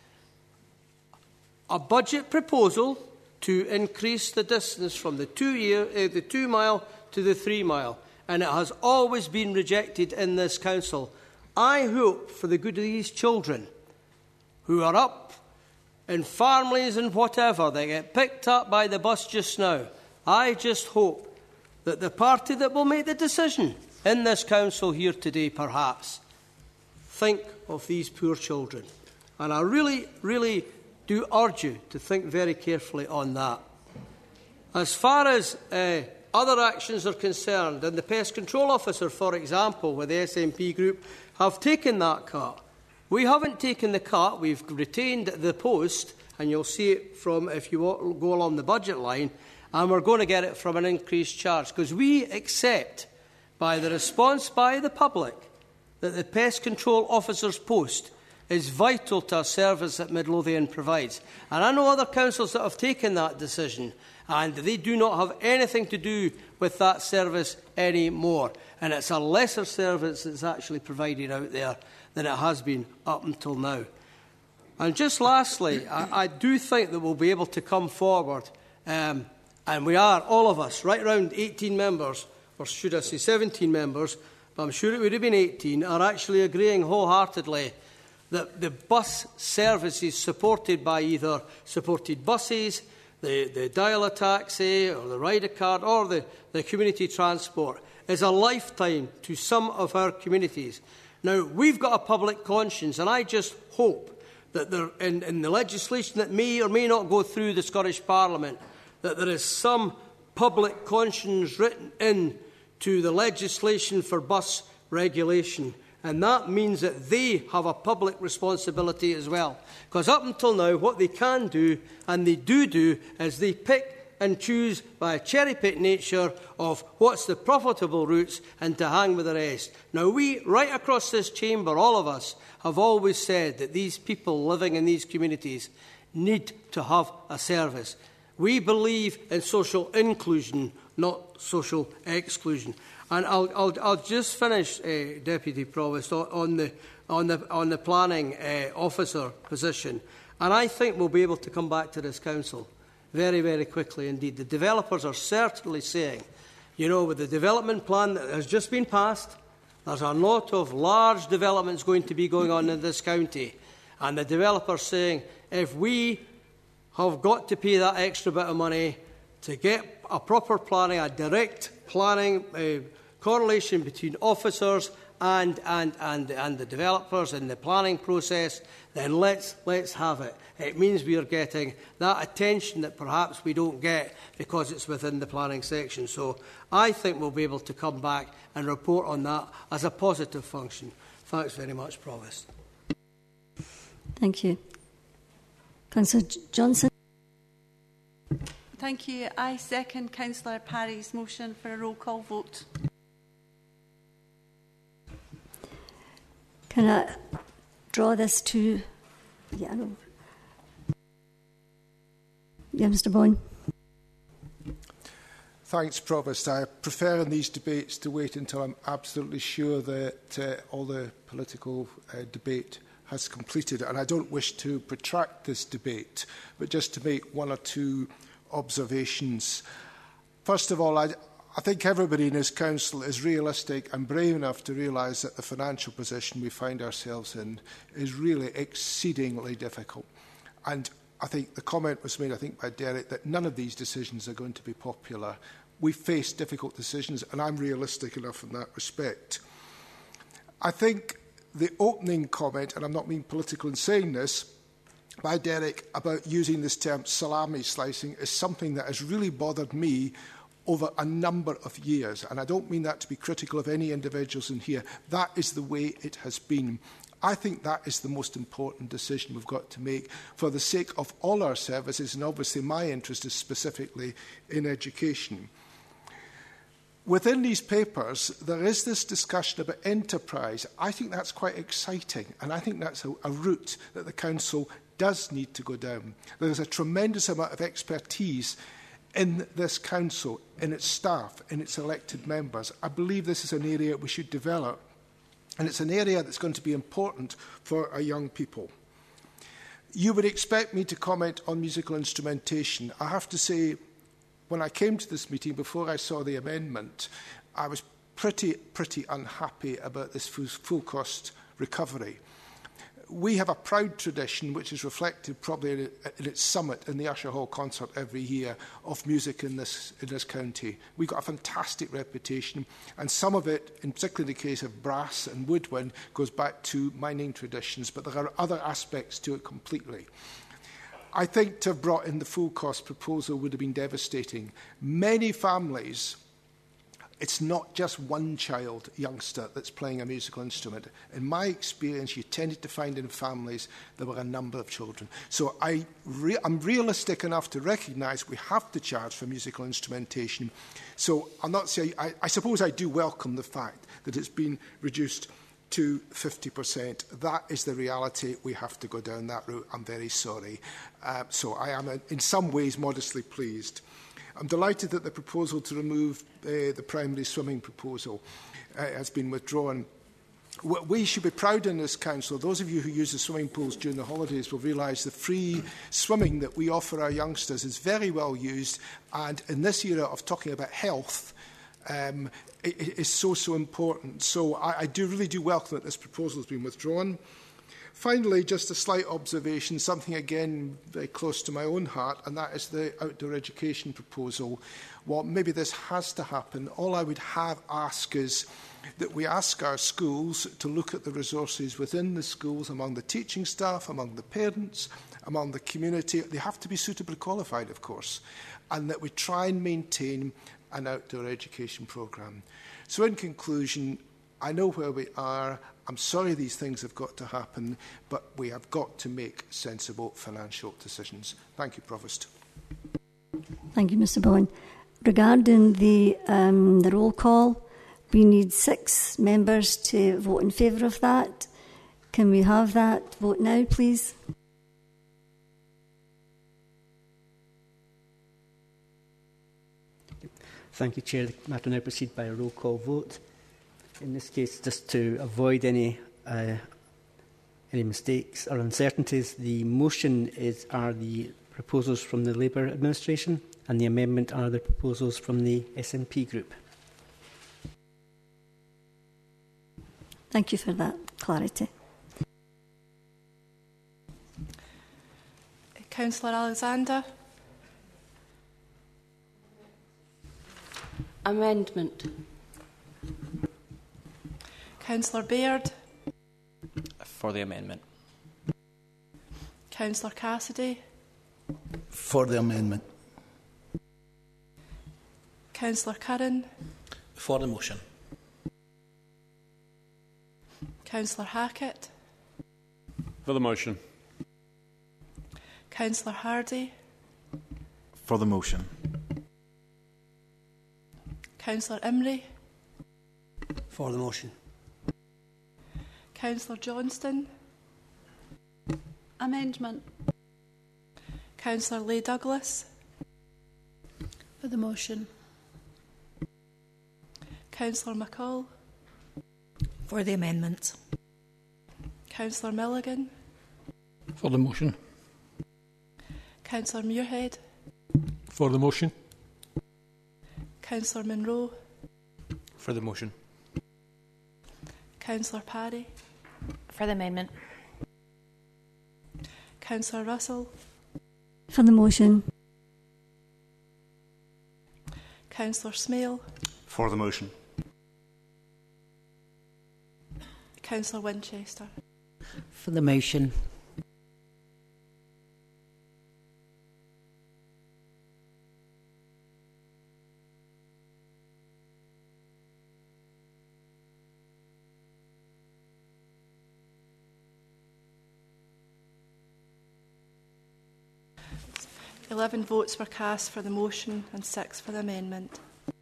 a budget proposal to increase the distance from the two, year, uh, the two mile to the three mile. And it has always been rejected in this council. I hope, for the good of these children who are up in families and whatever, they get picked up by the bus just now, I just hope that the party that will make the decision in this council here today, perhaps, think of these poor children. And I really, really do urge you to think very carefully on that. As far as uh, other actions are concerned, and the Pest Control Officer, for example, with the S N P group, have taken that cut. We haven't taken the cut. We've retained the post, and you'll see it from if you go along the budget line, and we're going to get it from an increased charge, because we accept, by the response by the public, that the Pest Control Officer's post is vital to a service that Midlothian provides. And I know other councils that have taken that decision, and they do not have anything to do with that service anymore. And it's a lesser service that's actually provided out there than it has been up until now. And just lastly, I, I do think that we'll be able to come forward, um, and we are, all of us, right around eighteen members, or should I say seventeen members, but I'm sure it would have been eighteen, are actually agreeing wholeheartedly that the bus services supported by either supported buses, the, the dial-a-taxi or the rider card or the, the community transport is a lifetime to some of our communities. Now, we've got a public conscience, and I just hope that there, in, in the legislation that may or may not go through the Scottish Parliament, that there is some public conscience written in to the legislation for bus regulation. And that means that they have a public responsibility as well. Because up until now, what they can do, and they do do, is they pick and choose by a cherry-pick nature of what's the profitable routes and to hang with the rest. Now, we, right across this chamber, all of us, have always said that these people living in these communities need to have a service. We believe in social inclusion, not social exclusion. And I'll, I'll, I'll just finish, uh, Deputy Provost, on the, on the, on the planning uh, officer position. And I think we'll be able to come back to this council very, very quickly indeed. The developers are certainly saying, you know, with the development plan that has just been passed, there's a lot of large developments going to be going on in this county. And the developers saying, if we have got to pay that extra bit of money to get a proper planning, a direct planning uh, correlation between officers and, and, and, and the developers in the planning process, then let's, let's have it. It means we are getting that attention that perhaps we don't get because it's within the planning section. So I think we'll be able to come back and report on that as a positive function. Thanks very much, Provost. Thank you. Councillor Johnson. Thank you. I second Councillor Parry's motion for a roll call vote. Can I draw this to... Yeah, I know. Yeah, Mr Boyne. Thanks, Provost. I prefer in these debates to wait until I'm absolutely sure that uh, all the political uh, debate has completed. And I don't wish to protract this debate, but just to make one or two observations. First of all, I, I think everybody in this council is realistic and brave enough to realise that the financial position we find ourselves in is really exceedingly difficult. And I think the comment was made, I think, by Derek, that none of these decisions are going to be popular. We face difficult decisions, and I'm realistic enough in that respect. I think the opening comment, and I'm not being political in saying this, by Derek about using this term salami slicing is something that has really bothered me over a number of years. And I don't mean that to be critical of any individuals in here. That is the way it has been. I think that is the most important decision we've got to make for the sake of all our services, and obviously my interest is specifically in education. Within these papers, there is this discussion about enterprise. I think that's quite exciting, and I think that's a, a route that the Council does need to go down. There's a tremendous amount of expertise in this Council, in its staff, in its elected members. I believe this is an area we should develop, and it's an area that's going to be important for our young people. You would expect me to comment on musical instrumentation. I have to say, when I came to this meeting, before I saw the amendment, I was pretty, pretty unhappy about this full, full cost recovery. We have a proud tradition, which is reflected probably in, in its summit in the Usher Hall concert every year, of music in this, in this county. We've got a fantastic reputation, and some of it, in particularly the case of brass and woodwind, goes back to mining traditions, but there are other aspects to it completely. I think to have brought in the full cost proposal would have been devastating. Many families, it's not just one child, youngster, that's playing a musical instrument. In my experience, you tended to find in families there were a number of children. So I re I'm realistic enough to recognise we have to charge for musical instrumentation. So I'm not saying, I, I suppose I do welcome the fact that it's been reduced to fifty percent. That is the reality. We have to go down that route. I'm very sorry. Uh, so I am, uh, in some ways, modestly pleased. I'm delighted that the proposal to remove uh, the primary swimming proposal uh, has been withdrawn. We should be proud in this council. Those of you who use the swimming pools during the holidays will realise the free swimming that we offer our youngsters is very well used. And in this era of talking about health, um, it, it is so, so important. So I, I do really do welcome that this proposal has been withdrawn. Finally, just a slight observation, something again very close to my own heart, and that is the outdoor education proposal. Well, maybe this has to happen. All I would have ask is that we ask our schools to look at the resources within the schools, among the teaching staff, among the parents, among the community. They have to be suitably qualified, of course, and that we try and maintain an outdoor education programme. So in conclusion, I know where we are. I'm sorry these things have got to happen, but we have got to make sensible financial decisions. Thank you, Provost. Thank you, Mr Bowen. Regarding the, um, the roll call, we need six members to vote in favour of that. Can we have that vote now, please? Thank you, Chair. The matter now proceed by a roll call vote. In this case, just to avoid any uh, any mistakes or uncertainties, the motion is are the proposals from the Labour administration, and the amendment are the proposals from the S N P group. Thank you for that clarity. Councillor Alexander. Amendment. Councillor Baird. For the amendment. Councillor Cassidy. For the amendment. Councillor Curran. For the motion. Councillor Hackett. For the motion. Councillor Hardy. For the motion. Councillor Imrie. For the motion. Councillor Johnston. Amendment. Councillor Leigh Douglas. For the motion. Councillor McCall. For the amendment. Councillor Milligan. For the motion. Councillor Muirhead. For the motion. Councillor Monroe. For the motion. Councillor Parry. For the amendment. Councillor Russell. For the motion. Councillor Smale. For the motion. Councillor Winchester. For the motion. Eleven votes were cast for the motion and six for the amendment.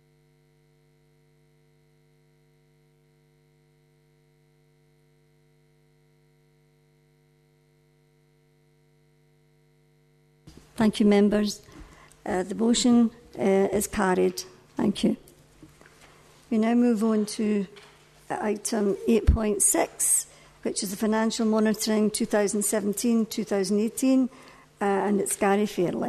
Thank you, members. Uh, the motion uh, is carried. Thank you. We now move on to uh, item eight point six, which is the financial monitoring twenty seventeen to twenty eighteen, uh, and it's Gary Fairley.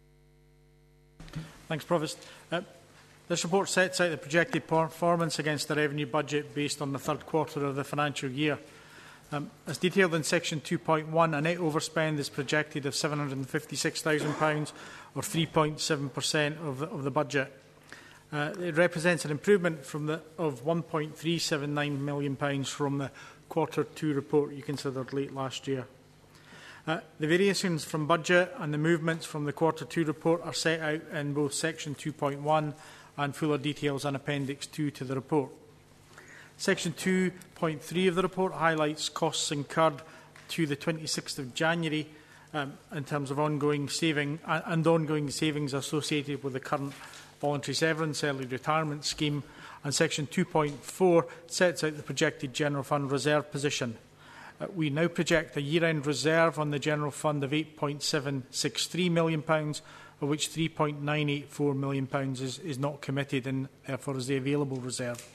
Thanks, Provost. Uh, this report sets out the projected performance against the revenue budget based on the third quarter of the financial year. Um, as detailed in section two point one, a net overspend is projected of seven hundred and fifty-six thousand pounds, or three point seven percent of the, of the budget. Uh, it represents an improvement from the, of one point three seven nine million pounds from the quarter two report you considered late last year. Uh, the variations from budget and the movements from the quarter two report are set out in both section two point one and fuller details in appendix two to the report. Section two point three of the report highlights costs incurred to the twenty-sixth of January um, in terms of ongoing saving uh, and ongoing savings associated with the current voluntary severance early retirement scheme, and section two point four sets out the projected general fund reserve position. Uh, we now project a year-end reserve on the general fund of eight point seven six three million pounds, of which three point nine eight four million pounds is, is not committed and therefore is the available reserve.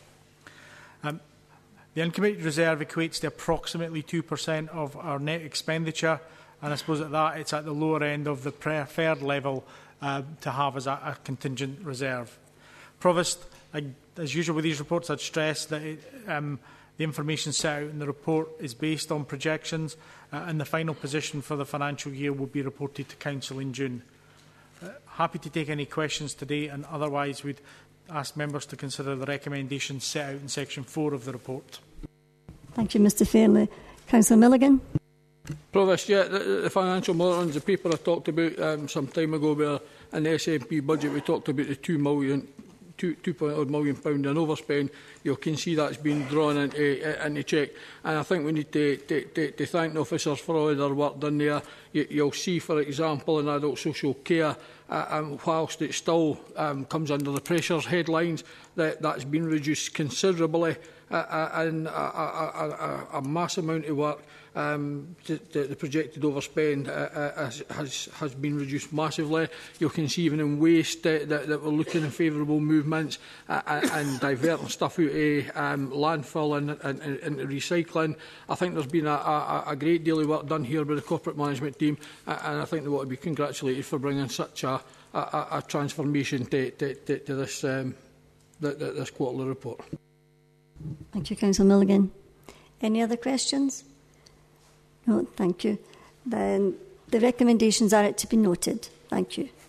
Um, the uncommitted reserve equates to approximately two percent of our net expenditure, and I suppose at that it's at the lower end of the preferred level uh, to have as a, a contingent reserve. Provost, I, as usual with these reports, I'd stress that it, um, the information set out in the report is based on projections, uh, and the final position for the financial year will be reported to Council in June. Uh, happy to take any questions today, and otherwise we'd ask members to consider the recommendations set out in section four of the report. Thank you, Mr Fairley. Councillor Milligan. Provost, yeah, the, the financial monitoring, the paper I talked about um, some time ago where in the S N P budget we talked about the two million, two, two point odd million pound in overspend. You can see that's been drawn into, into check, and I think we need to, to, to, to thank the officers for all their work done there. You, you'll see, for example, in adult social care, Uh, um, whilst it still um, comes under the pressures headlines, that, that's been reduced considerably, uh, uh, and a, a, a, a massive amount of work. Um, the, the projected overspend uh, uh, has, has been reduced massively. You can see even in waste uh, that, that we're looking at favourable movements uh, and diverting stuff out of um, landfill and, and, and, and recycling. I think there's been a, a, a great deal of work done here by the corporate management team, uh, and I think they ought to be congratulated for bringing such a, a, a transformation to, to, to, to this, um, the, the, this quarterly report. Thank you, Councillor Milligan. Any other questions? No, thank you. Then the recommendations are to be noted. Thank you.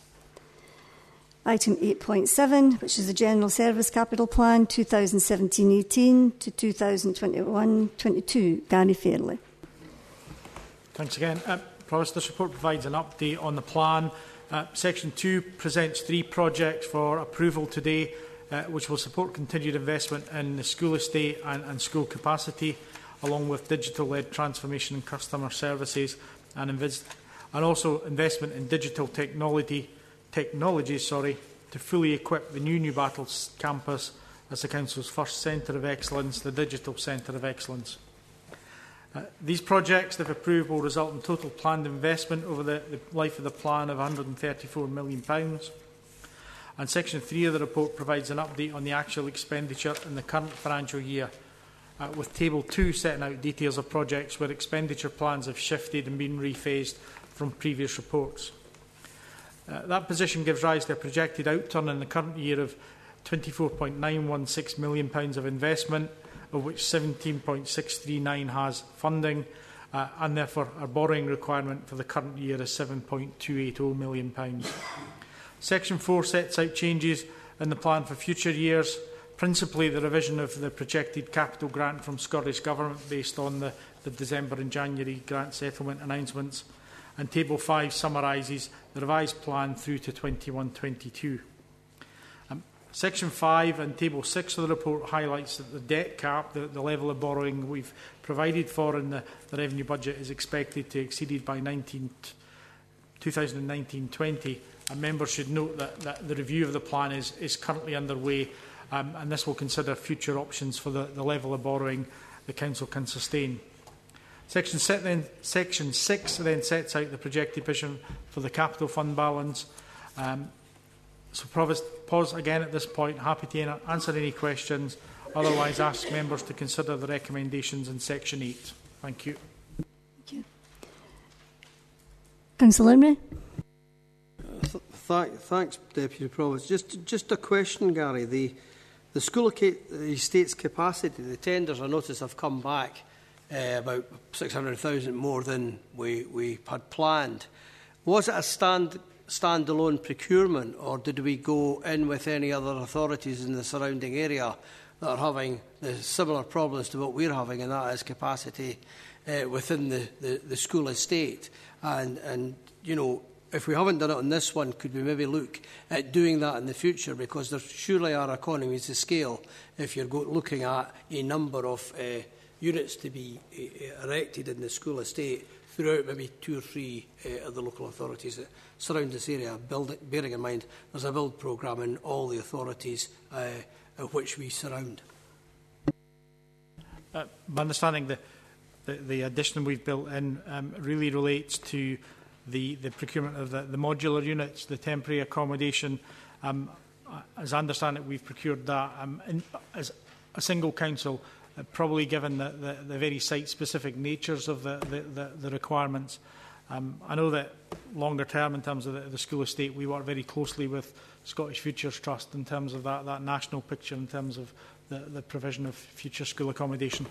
Item eight point seven, which is the General Service Capital Plan twenty seventeen eighteen to twenty twenty-one twenty-two. Gary Fairley. Thanks again. Uh, Provost, this report provides an update on the plan. Uh, Section two presents three projects for approval today. uh, which will support continued investment in the school estate and, and school capacity, along with digital-led transformation in customer services and, and also investment in digital technology, technologies sorry, to fully equip the new Newbattle campus as the Council's first centre of excellence, the digital centre of excellence. Uh, these projects, if approved, will result in total planned investment over the, the life of the plan of one hundred and thirty-four million pounds. And Section three of the report provides an update on the actual expenditure in the current financial year, uh, with Table two setting out details of projects where expenditure plans have shifted and been rephased from previous reports. Uh, that position gives rise to a projected outturn in the current year of twenty-four point nine one six million pounds of investment, of which seventeen point six three nine has funding, uh, and therefore our borrowing requirement for the current year is seven point two eight zero million pounds. Section four sets out changes in the plan for future years, principally the revision of the projected capital grant from Scottish Government based on the, the December and January grant settlement announcements, and Table five summarises the revised plan through to twenty-one twenty-two. Um, Section five and Table six of the report highlights that the debt cap, the, the level of borrowing we've provided for in the, the revenue budget, is expected to exceed by twenty nineteen twenty, and members should note that, that the review of the plan is, is currently underway, um, and this will consider future options for the, the level of borrowing the Council can sustain. Section six, then, Section six then sets out the projected position for the capital fund balance. Um, so Provost, pause again at this point. Happy to answer any questions. Otherwise, ask members to consider the recommendations in Section eight. Thank you. Thank you. Councillor Emery. Th th thanks, Deputy Provost. Just, just a question, Gary. The, the school estate's capacity, the tenders I notice have come back uh, about six hundred thousand more than we, we had planned. Was it a stand, standalone procurement, or did we go in with any other authorities in the surrounding area that are having the similar problems to what we're having, and that is capacity uh, within the, the, the school estate? And, and, you know, if we haven't done it on this one, could we maybe look at doing that in the future? Because there surely are economies of scale if you're go looking at a number of uh, units to be uh, erected in the school estate throughout maybe two or three uh, of the local authorities that surround this area, build it, bearing in mind there's a build programme in all the authorities uh, of which we surround. Uh, my understanding, the, the, the addition we've built in um, really relates to the, the procurement of the, the modular units, the temporary accommodation. Um, as I understand it, we've procured that um, in, as a single council, uh, probably given the, the, the very site-specific natures of the, the, the, the requirements. Um, I know that longer term, in terms of the, the school estate, we work very closely with Scottish Futures Trust in terms of that, that national picture, in terms of the, the provision of future school accommodation.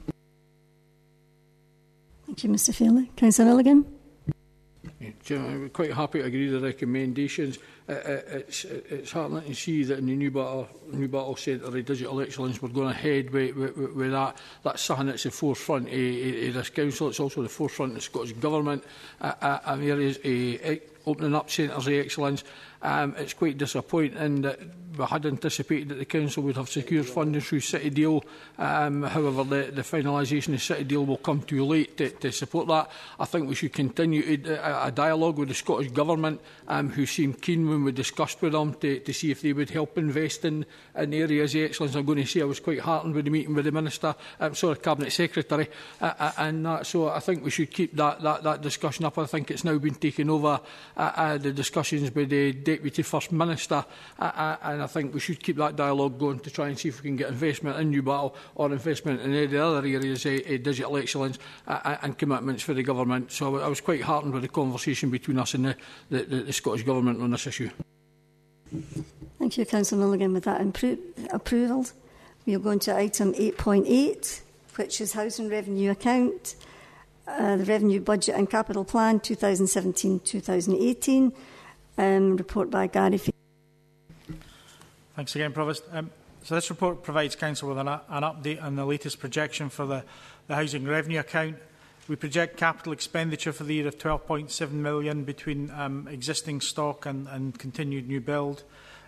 Thank you, Mr Fairley. Councillor Milligan. Yeah, Chairman, I'm quite happy to agree with the recommendations. Uh, uh, it's, it's heartening to see that in the Newbattle, Newbattle Centre of Digital Excellence we're going ahead with, with, with that. That's something that's the forefront of, of this council. It's also the forefront of the Scottish Government uh, uh, and areas uh, opening up centres of excellence. Um, it's quite disappointing that we had anticipated that the council would have secured funding through City Deal. Um, however, the, the finalisation of City Deal will come too late to, to support that. I think we should continue to, a, a dialogue with the Scottish Government, um, who seemed keen when we discussed with them to, to see if they would help invest in, in areas of excellence. I'm going to say I was quite heartened with the meeting with the Minister, um, sorry, Cabinet Secretary, uh, uh, and uh, so I think we should keep that, that, that discussion up. I think it's now been taken over, uh, uh, the discussions with the Deputy First Minister, uh, uh, and I think we should keep that dialogue going to try and see if we can get investment in Newbattle or investment in any other areas of uh, uh, digital excellence uh, and commitments for the Government. So I was quite heartened with the conversation between us and the, the, the, the Scottish Government on this issue. Thank you, Councillor Milligan. With that approval, we are going to item eight point eight, which is Housing Revenue Account, uh, the Revenue Budget and Capital Plan twenty seventeen to twenty eighteen, um, report by Gary Fairley. Thanks again, Provost. Um, so this report provides Council with an, an update on the latest projection for the, the Housing Revenue Account. We project capital expenditure for the year of twelve point seven million pounds between um, existing stock and, and continued new build.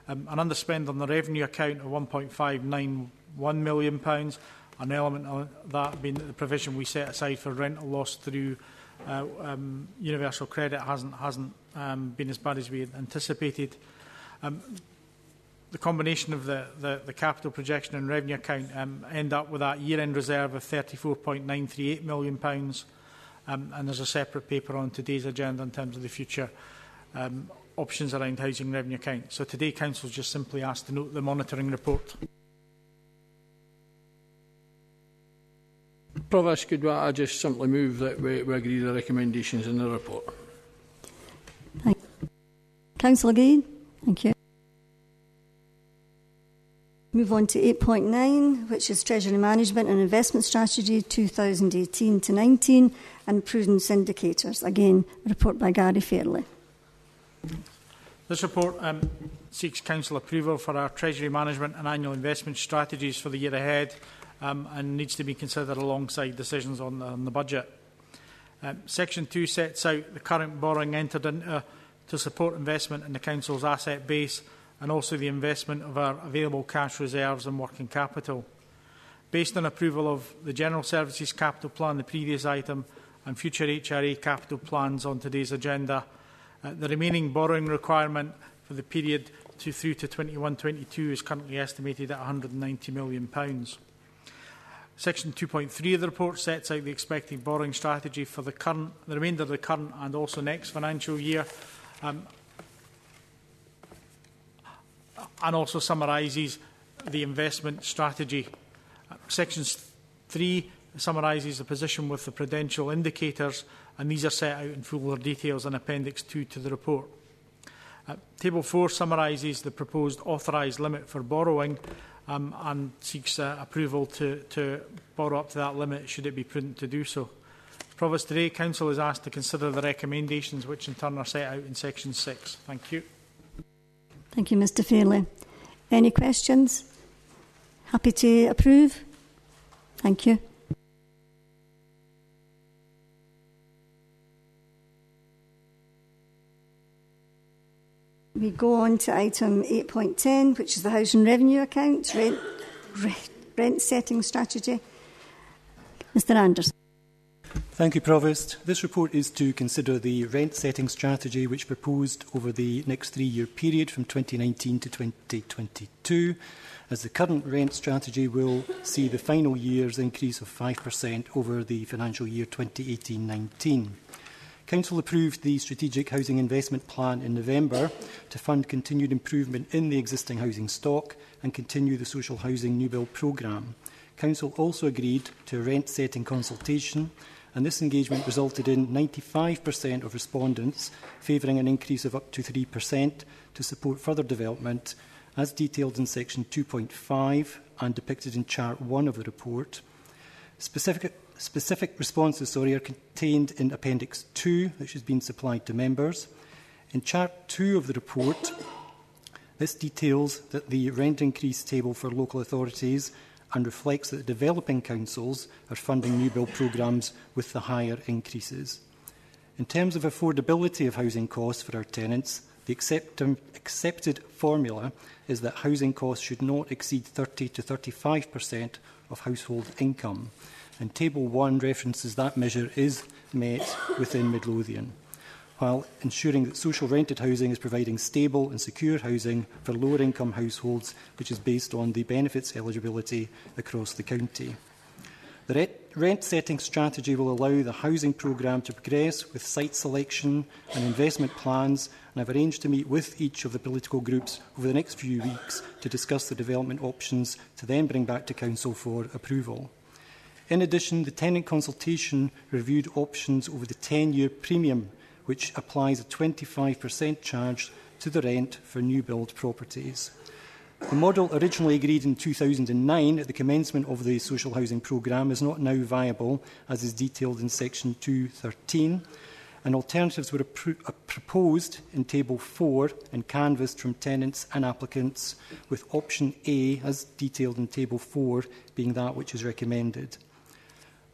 Um, an underspend on the revenue account of one point five nine one million pounds, an element of that being the provision we set aside for rental loss through uh, um, universal credit hasn't, hasn't um, been as bad as we had anticipated. Um, the combination of the, the, the capital projection and revenue account um, end up with that year-end reserve of thirty-four point nine three eight million pounds, um, and there's a separate paper on today's agenda in terms of the future um, options around housing revenue account. So today, Council just simply asked to note the monitoring report. Provost, could I just simply move that we, we agree the recommendations in the report? Thank you. Councillor Gee, thank you. Move on to eight point nine, which is Treasury Management and Investment Strategy two thousand eighteen to nineteen and Prudence Indicators. Again, a report by Gary Fairley. This report um, seeks Council approval for our Treasury Management and Annual Investment Strategies for the year ahead, um, and needs to be considered alongside decisions on the, on the budget. Um, Section two sets out the current borrowing entered into to support investment in the Council's asset base and also the investment of our available cash reserves and working capital. Based on approval of the General Services Capital Plan, the previous item, and future H R A capital plans on today's agenda, uh, the remaining borrowing requirement for the period to, through to twenty-one twenty-two is currently estimated at one hundred and ninety million pounds. Section two point three of the report sets out the expected borrowing strategy for the, current, the remainder of the current and also next financial year, um, and also summarises the investment strategy. Uh, Section three summarises the position with the prudential indicators, and these are set out in fuller details in Appendix two to the report. Uh, Table four summarises the proposed authorised limit for borrowing um, and seeks uh, approval to, to borrow up to that limit should it be prudent to do so. Provost, today Council is asked to consider the recommendations which in turn are set out in Section six. Thank you. Thank you, Mr Fairley. Any questions? Happy to approve? Thank you. We go on to item eight point ten, which is the Housing Revenue Account, rent, rent, rent setting strategy. Mr Anderson. Thank you, Provost. This report is to consider the rent setting strategy which proposed over the next three-year period from twenty nineteen to twenty twenty-two, as the current rent strategy will see the final year's increase of five percent over the financial year twenty eighteen nineteen. Council approved the Strategic Housing Investment Plan in November to fund continued improvement in the existing housing stock and continue the social housing new build programme. Council also agreed to a rent setting consultation, and this engagement resulted in ninety-five percent of respondents favouring an increase of up to three percent to support further development, as detailed in Section two point five and depicted in Chart one of the report. Specific, specific responses sorry, are contained in Appendix two, which has been supplied to members. In Chart two of the report, this details that the rent increase table for local authorities and reflects that developing councils are funding new build programmes with the higher increases. In terms of affordability of housing costs for our tenants, the accept accepted formula is that housing costs should not exceed thirty to thirty-five percent of household income, and Table one references that measure is met within Midlothian, while ensuring that social rented housing is providing stable and secure housing for lower income households, which is based on the benefits eligibility across the county. The rent setting strategy will allow the housing programme to progress with site selection and investment plans, and I've arranged to meet with each of the political groups over the next few weeks to discuss the development options to then bring back to Council for approval. In addition, the tenant consultation reviewed options over the ten-year premium, which applies a twenty-five percent charge to the rent for new build properties. The model originally agreed in two thousand nine at the commencement of the social housing programme is not now viable, as is detailed in Section two thirteen, and alternatives were uh, proposed in Table four and canvassed from tenants and applicants, with option A, as detailed in Table four, being that which is recommended.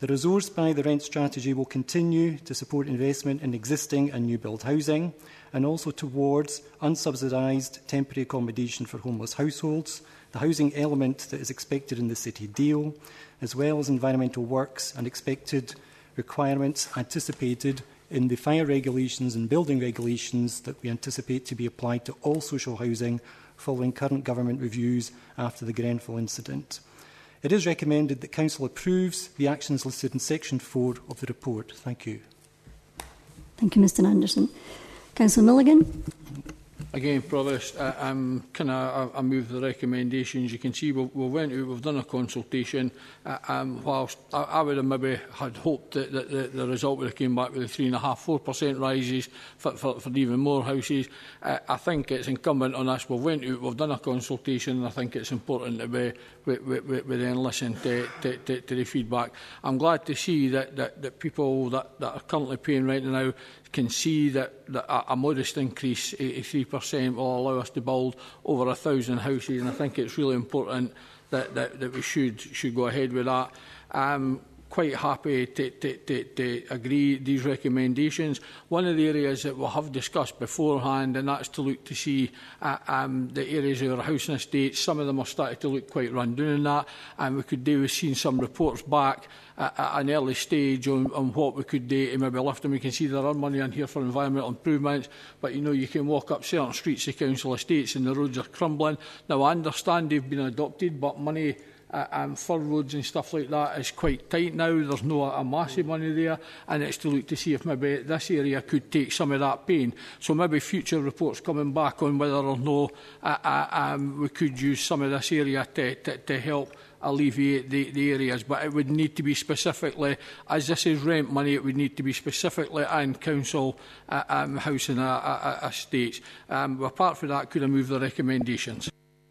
The resource by the rent strategy will continue to support investment in existing and new build housing, and also towards unsubsidised temporary accommodation for homeless households, the housing element that is expected in the City deal, as well as environmental works and expected requirements anticipated in the fire regulations and building regulations that we anticipate to be applied to all social housing following current government reviews after the Grenfell incident. It is recommended that Council approves the actions listed in Section four of the report. Thank you. Thank you, Mr Anderson. Councillor Milligan. Again, Provost, I, I'm kind of I, I move the recommendations. You can see we we went out, we've done a consultation. Uh, um, whilst I, I would have maybe had hoped that, that the, the result would have came back with a three and a half, four percent rises for, for, for even more houses. Uh, I think it's incumbent on us. We've went out, we've done a consultation, and I think it's important to be we, we, we, we then listen to, to, to, to the feedback. I'm glad to see that that, that people that, that are currently paying rent now can see that, that a, a modest increase, eighty-three percent, will allow us to build over a thousand houses, and I think it's really important that, that, that we should, should go ahead with that. Um, quite happy to, to, to, to agree these recommendations. One of the areas that we have discussed beforehand, and that's to look to see uh, um, the areas of our housing estates. Some of them are starting to look quite run down in that, and we could do with seeing some reports back at, at an early stage on, on what we could do to maybe lift them. We can see there are money in here for environmental improvements, but you know, you can walk up certain streets of council estates and the roads are crumbling. Now, I understand they've been adopted, but money Uh, um, for roads and stuff like that is quite tight now. There's no a, a massive money there, and it's to look to see if maybe this area could take some of that pain. So maybe future reports coming back on whether or no uh, uh, um, we could use some of this area to, to, to help alleviate the, the areas, but it would need to be specifically, as this is rent money, it would need to be specifically in council uh, um, housing uh, uh, estates. Um, apart from that, could I move the recommendations?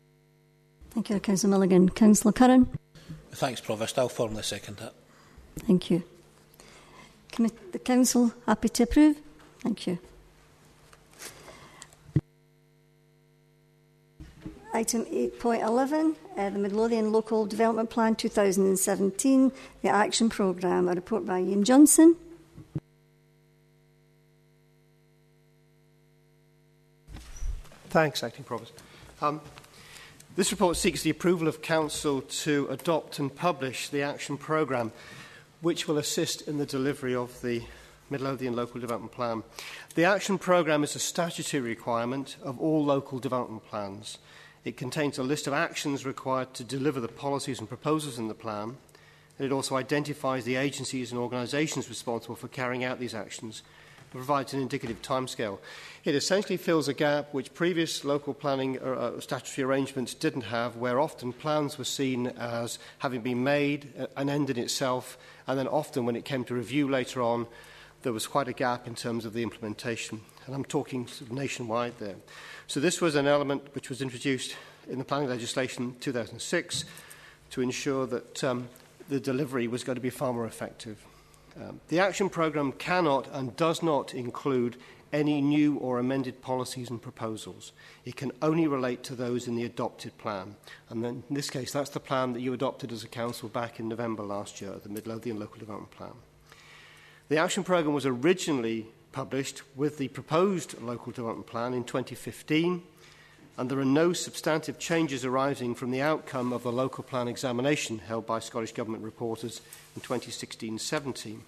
Thank you, Councillor Milligan. Councillor Curran. Thanks, Provost. I'll formally second that. Thank you. The Council happy to approve? Thank you. Item eight point eleven, uh, the Midlothian Local Development Plan two thousand seventeen, the Action Programme, a report by Ian Johnson. Thanks, Acting Provost. Um, This report seeks the approval of Council to adopt and publish the Action Programme, which will assist in the delivery of the Midlothian Local Development Plan. The Action Programme is a statutory requirement of all local development plans. It contains a list of actions required to deliver the policies and proposals in the plan, and it also identifies the agencies and organisations responsible for carrying out these actions, and provides an indicative timescale. It essentially fills a gap which previous local planning uh, statutory arrangements didn't have, where often plans were seen as having been made, uh, an end in itself, and then often when it came to review later on, there was quite a gap in terms of the implementation. And I'm talking sort of nationwide there. So this was an element which was introduced in the planning legislation in two thousand six to ensure that um, the delivery was going to be far more effective. Um, the Action Programme cannot and does not include any new or amended policies and proposals. It can only relate to those in the adopted plan. And then, in this case, that's the plan that you adopted as a council back in November last year, the Midlothian Local Development Plan. The Action Programme was originally published with the proposed Local Development Plan in twenty fifteen, and there are no substantive changes arising from the outcome of the local plan examination held by Scottish Government reporters in twenty sixteen seventeen.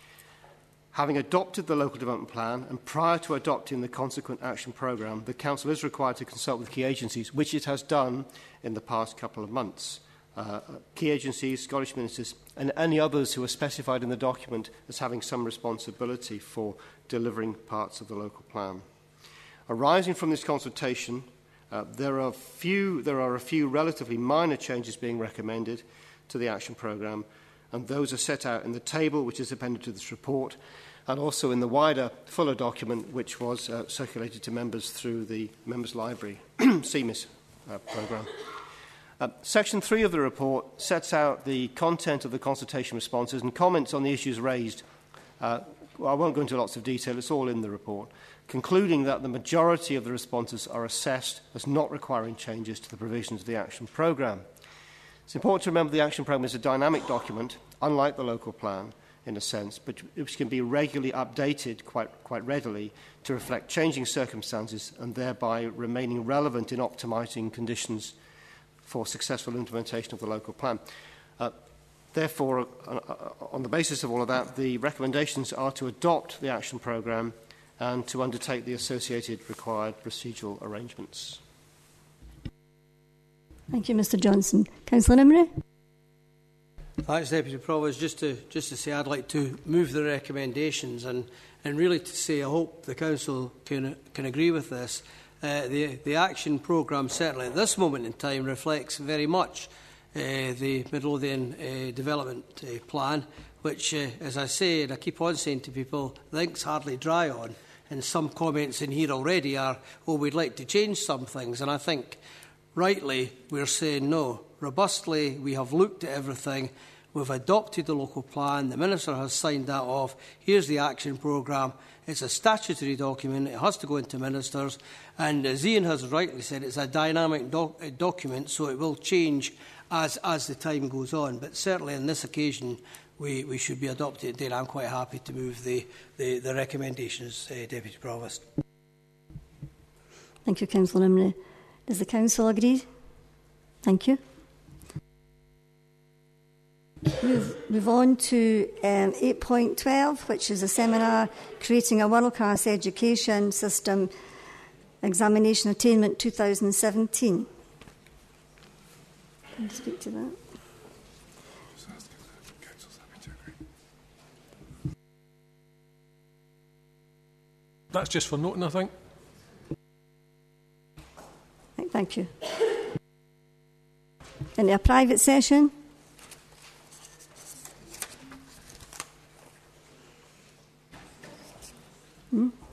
Having adopted the Local Development Plan and prior to adopting the consequent action programme, the Council is required to consult with key agencies, which it has done in the past couple of months. Uh, key agencies, Scottish ministers, and any others who are specified in the document as having some responsibility for delivering parts of the local plan. Arising from this consultation, uh, there are few, there are a few relatively minor changes being recommended to the action programme, and those are set out in the table which is appended to this report, and also in the wider, fuller document which was uh, circulated to members through the Members' Library C M I S uh, programme. Uh, Section three of the report sets out the content of the consultation responses and comments on the issues raised. Uh, well, I won't go into lots of detail, it's all in the report, concluding that the majority of the responses are assessed as not requiring changes to the provisions of the action programme. It's important to remember the action programme is a dynamic document, unlike the local plan, in a sense, but which can be regularly updated quite, quite readily to reflect changing circumstances and thereby remaining relevant in optimising conditions for successful implementation of the local plan. Uh, therefore, uh, on the basis of all of that, the recommendations are to adopt the action programme and to undertake the associated required procedural arrangements. Thank you, Mr Johnson. Councillor Nimrey? Thanks, Deputy Provost. Just to, just to say I'd like to move the recommendations and, and really to say I hope the Council can, can agree with this. Uh, the, the action programme, certainly at this moment in time, reflects very much uh, the Midlothian uh, Development uh, Plan, which, uh, as I say, and I keep on saying to people, the ink's hardly dry on. And some comments in here already are, oh, we'd like to change some things. And I think, rightly, we're saying no. Robustly, we have looked at everything. We've adopted the local plan. The Minister has signed that off. Here's the action programme. It's a statutory document. It has to go into ministers. And as Ian has rightly said, it's a dynamic doc document, so it will change as, as the time goes on. But certainly on this occasion, we, we should be adopting it. And I'm quite happy to move the, the, the recommendations, uh, Deputy Provost. Thank you, Councillor Nimrey. Does the Council agree? Thank you. Move, move on to um, eight point twelve, which is a seminar creating a world-class education system, examination attainment two thousand seventeen. Can you speak to that? That's just for noting, I think. Thank you. Into a private session. Hmm?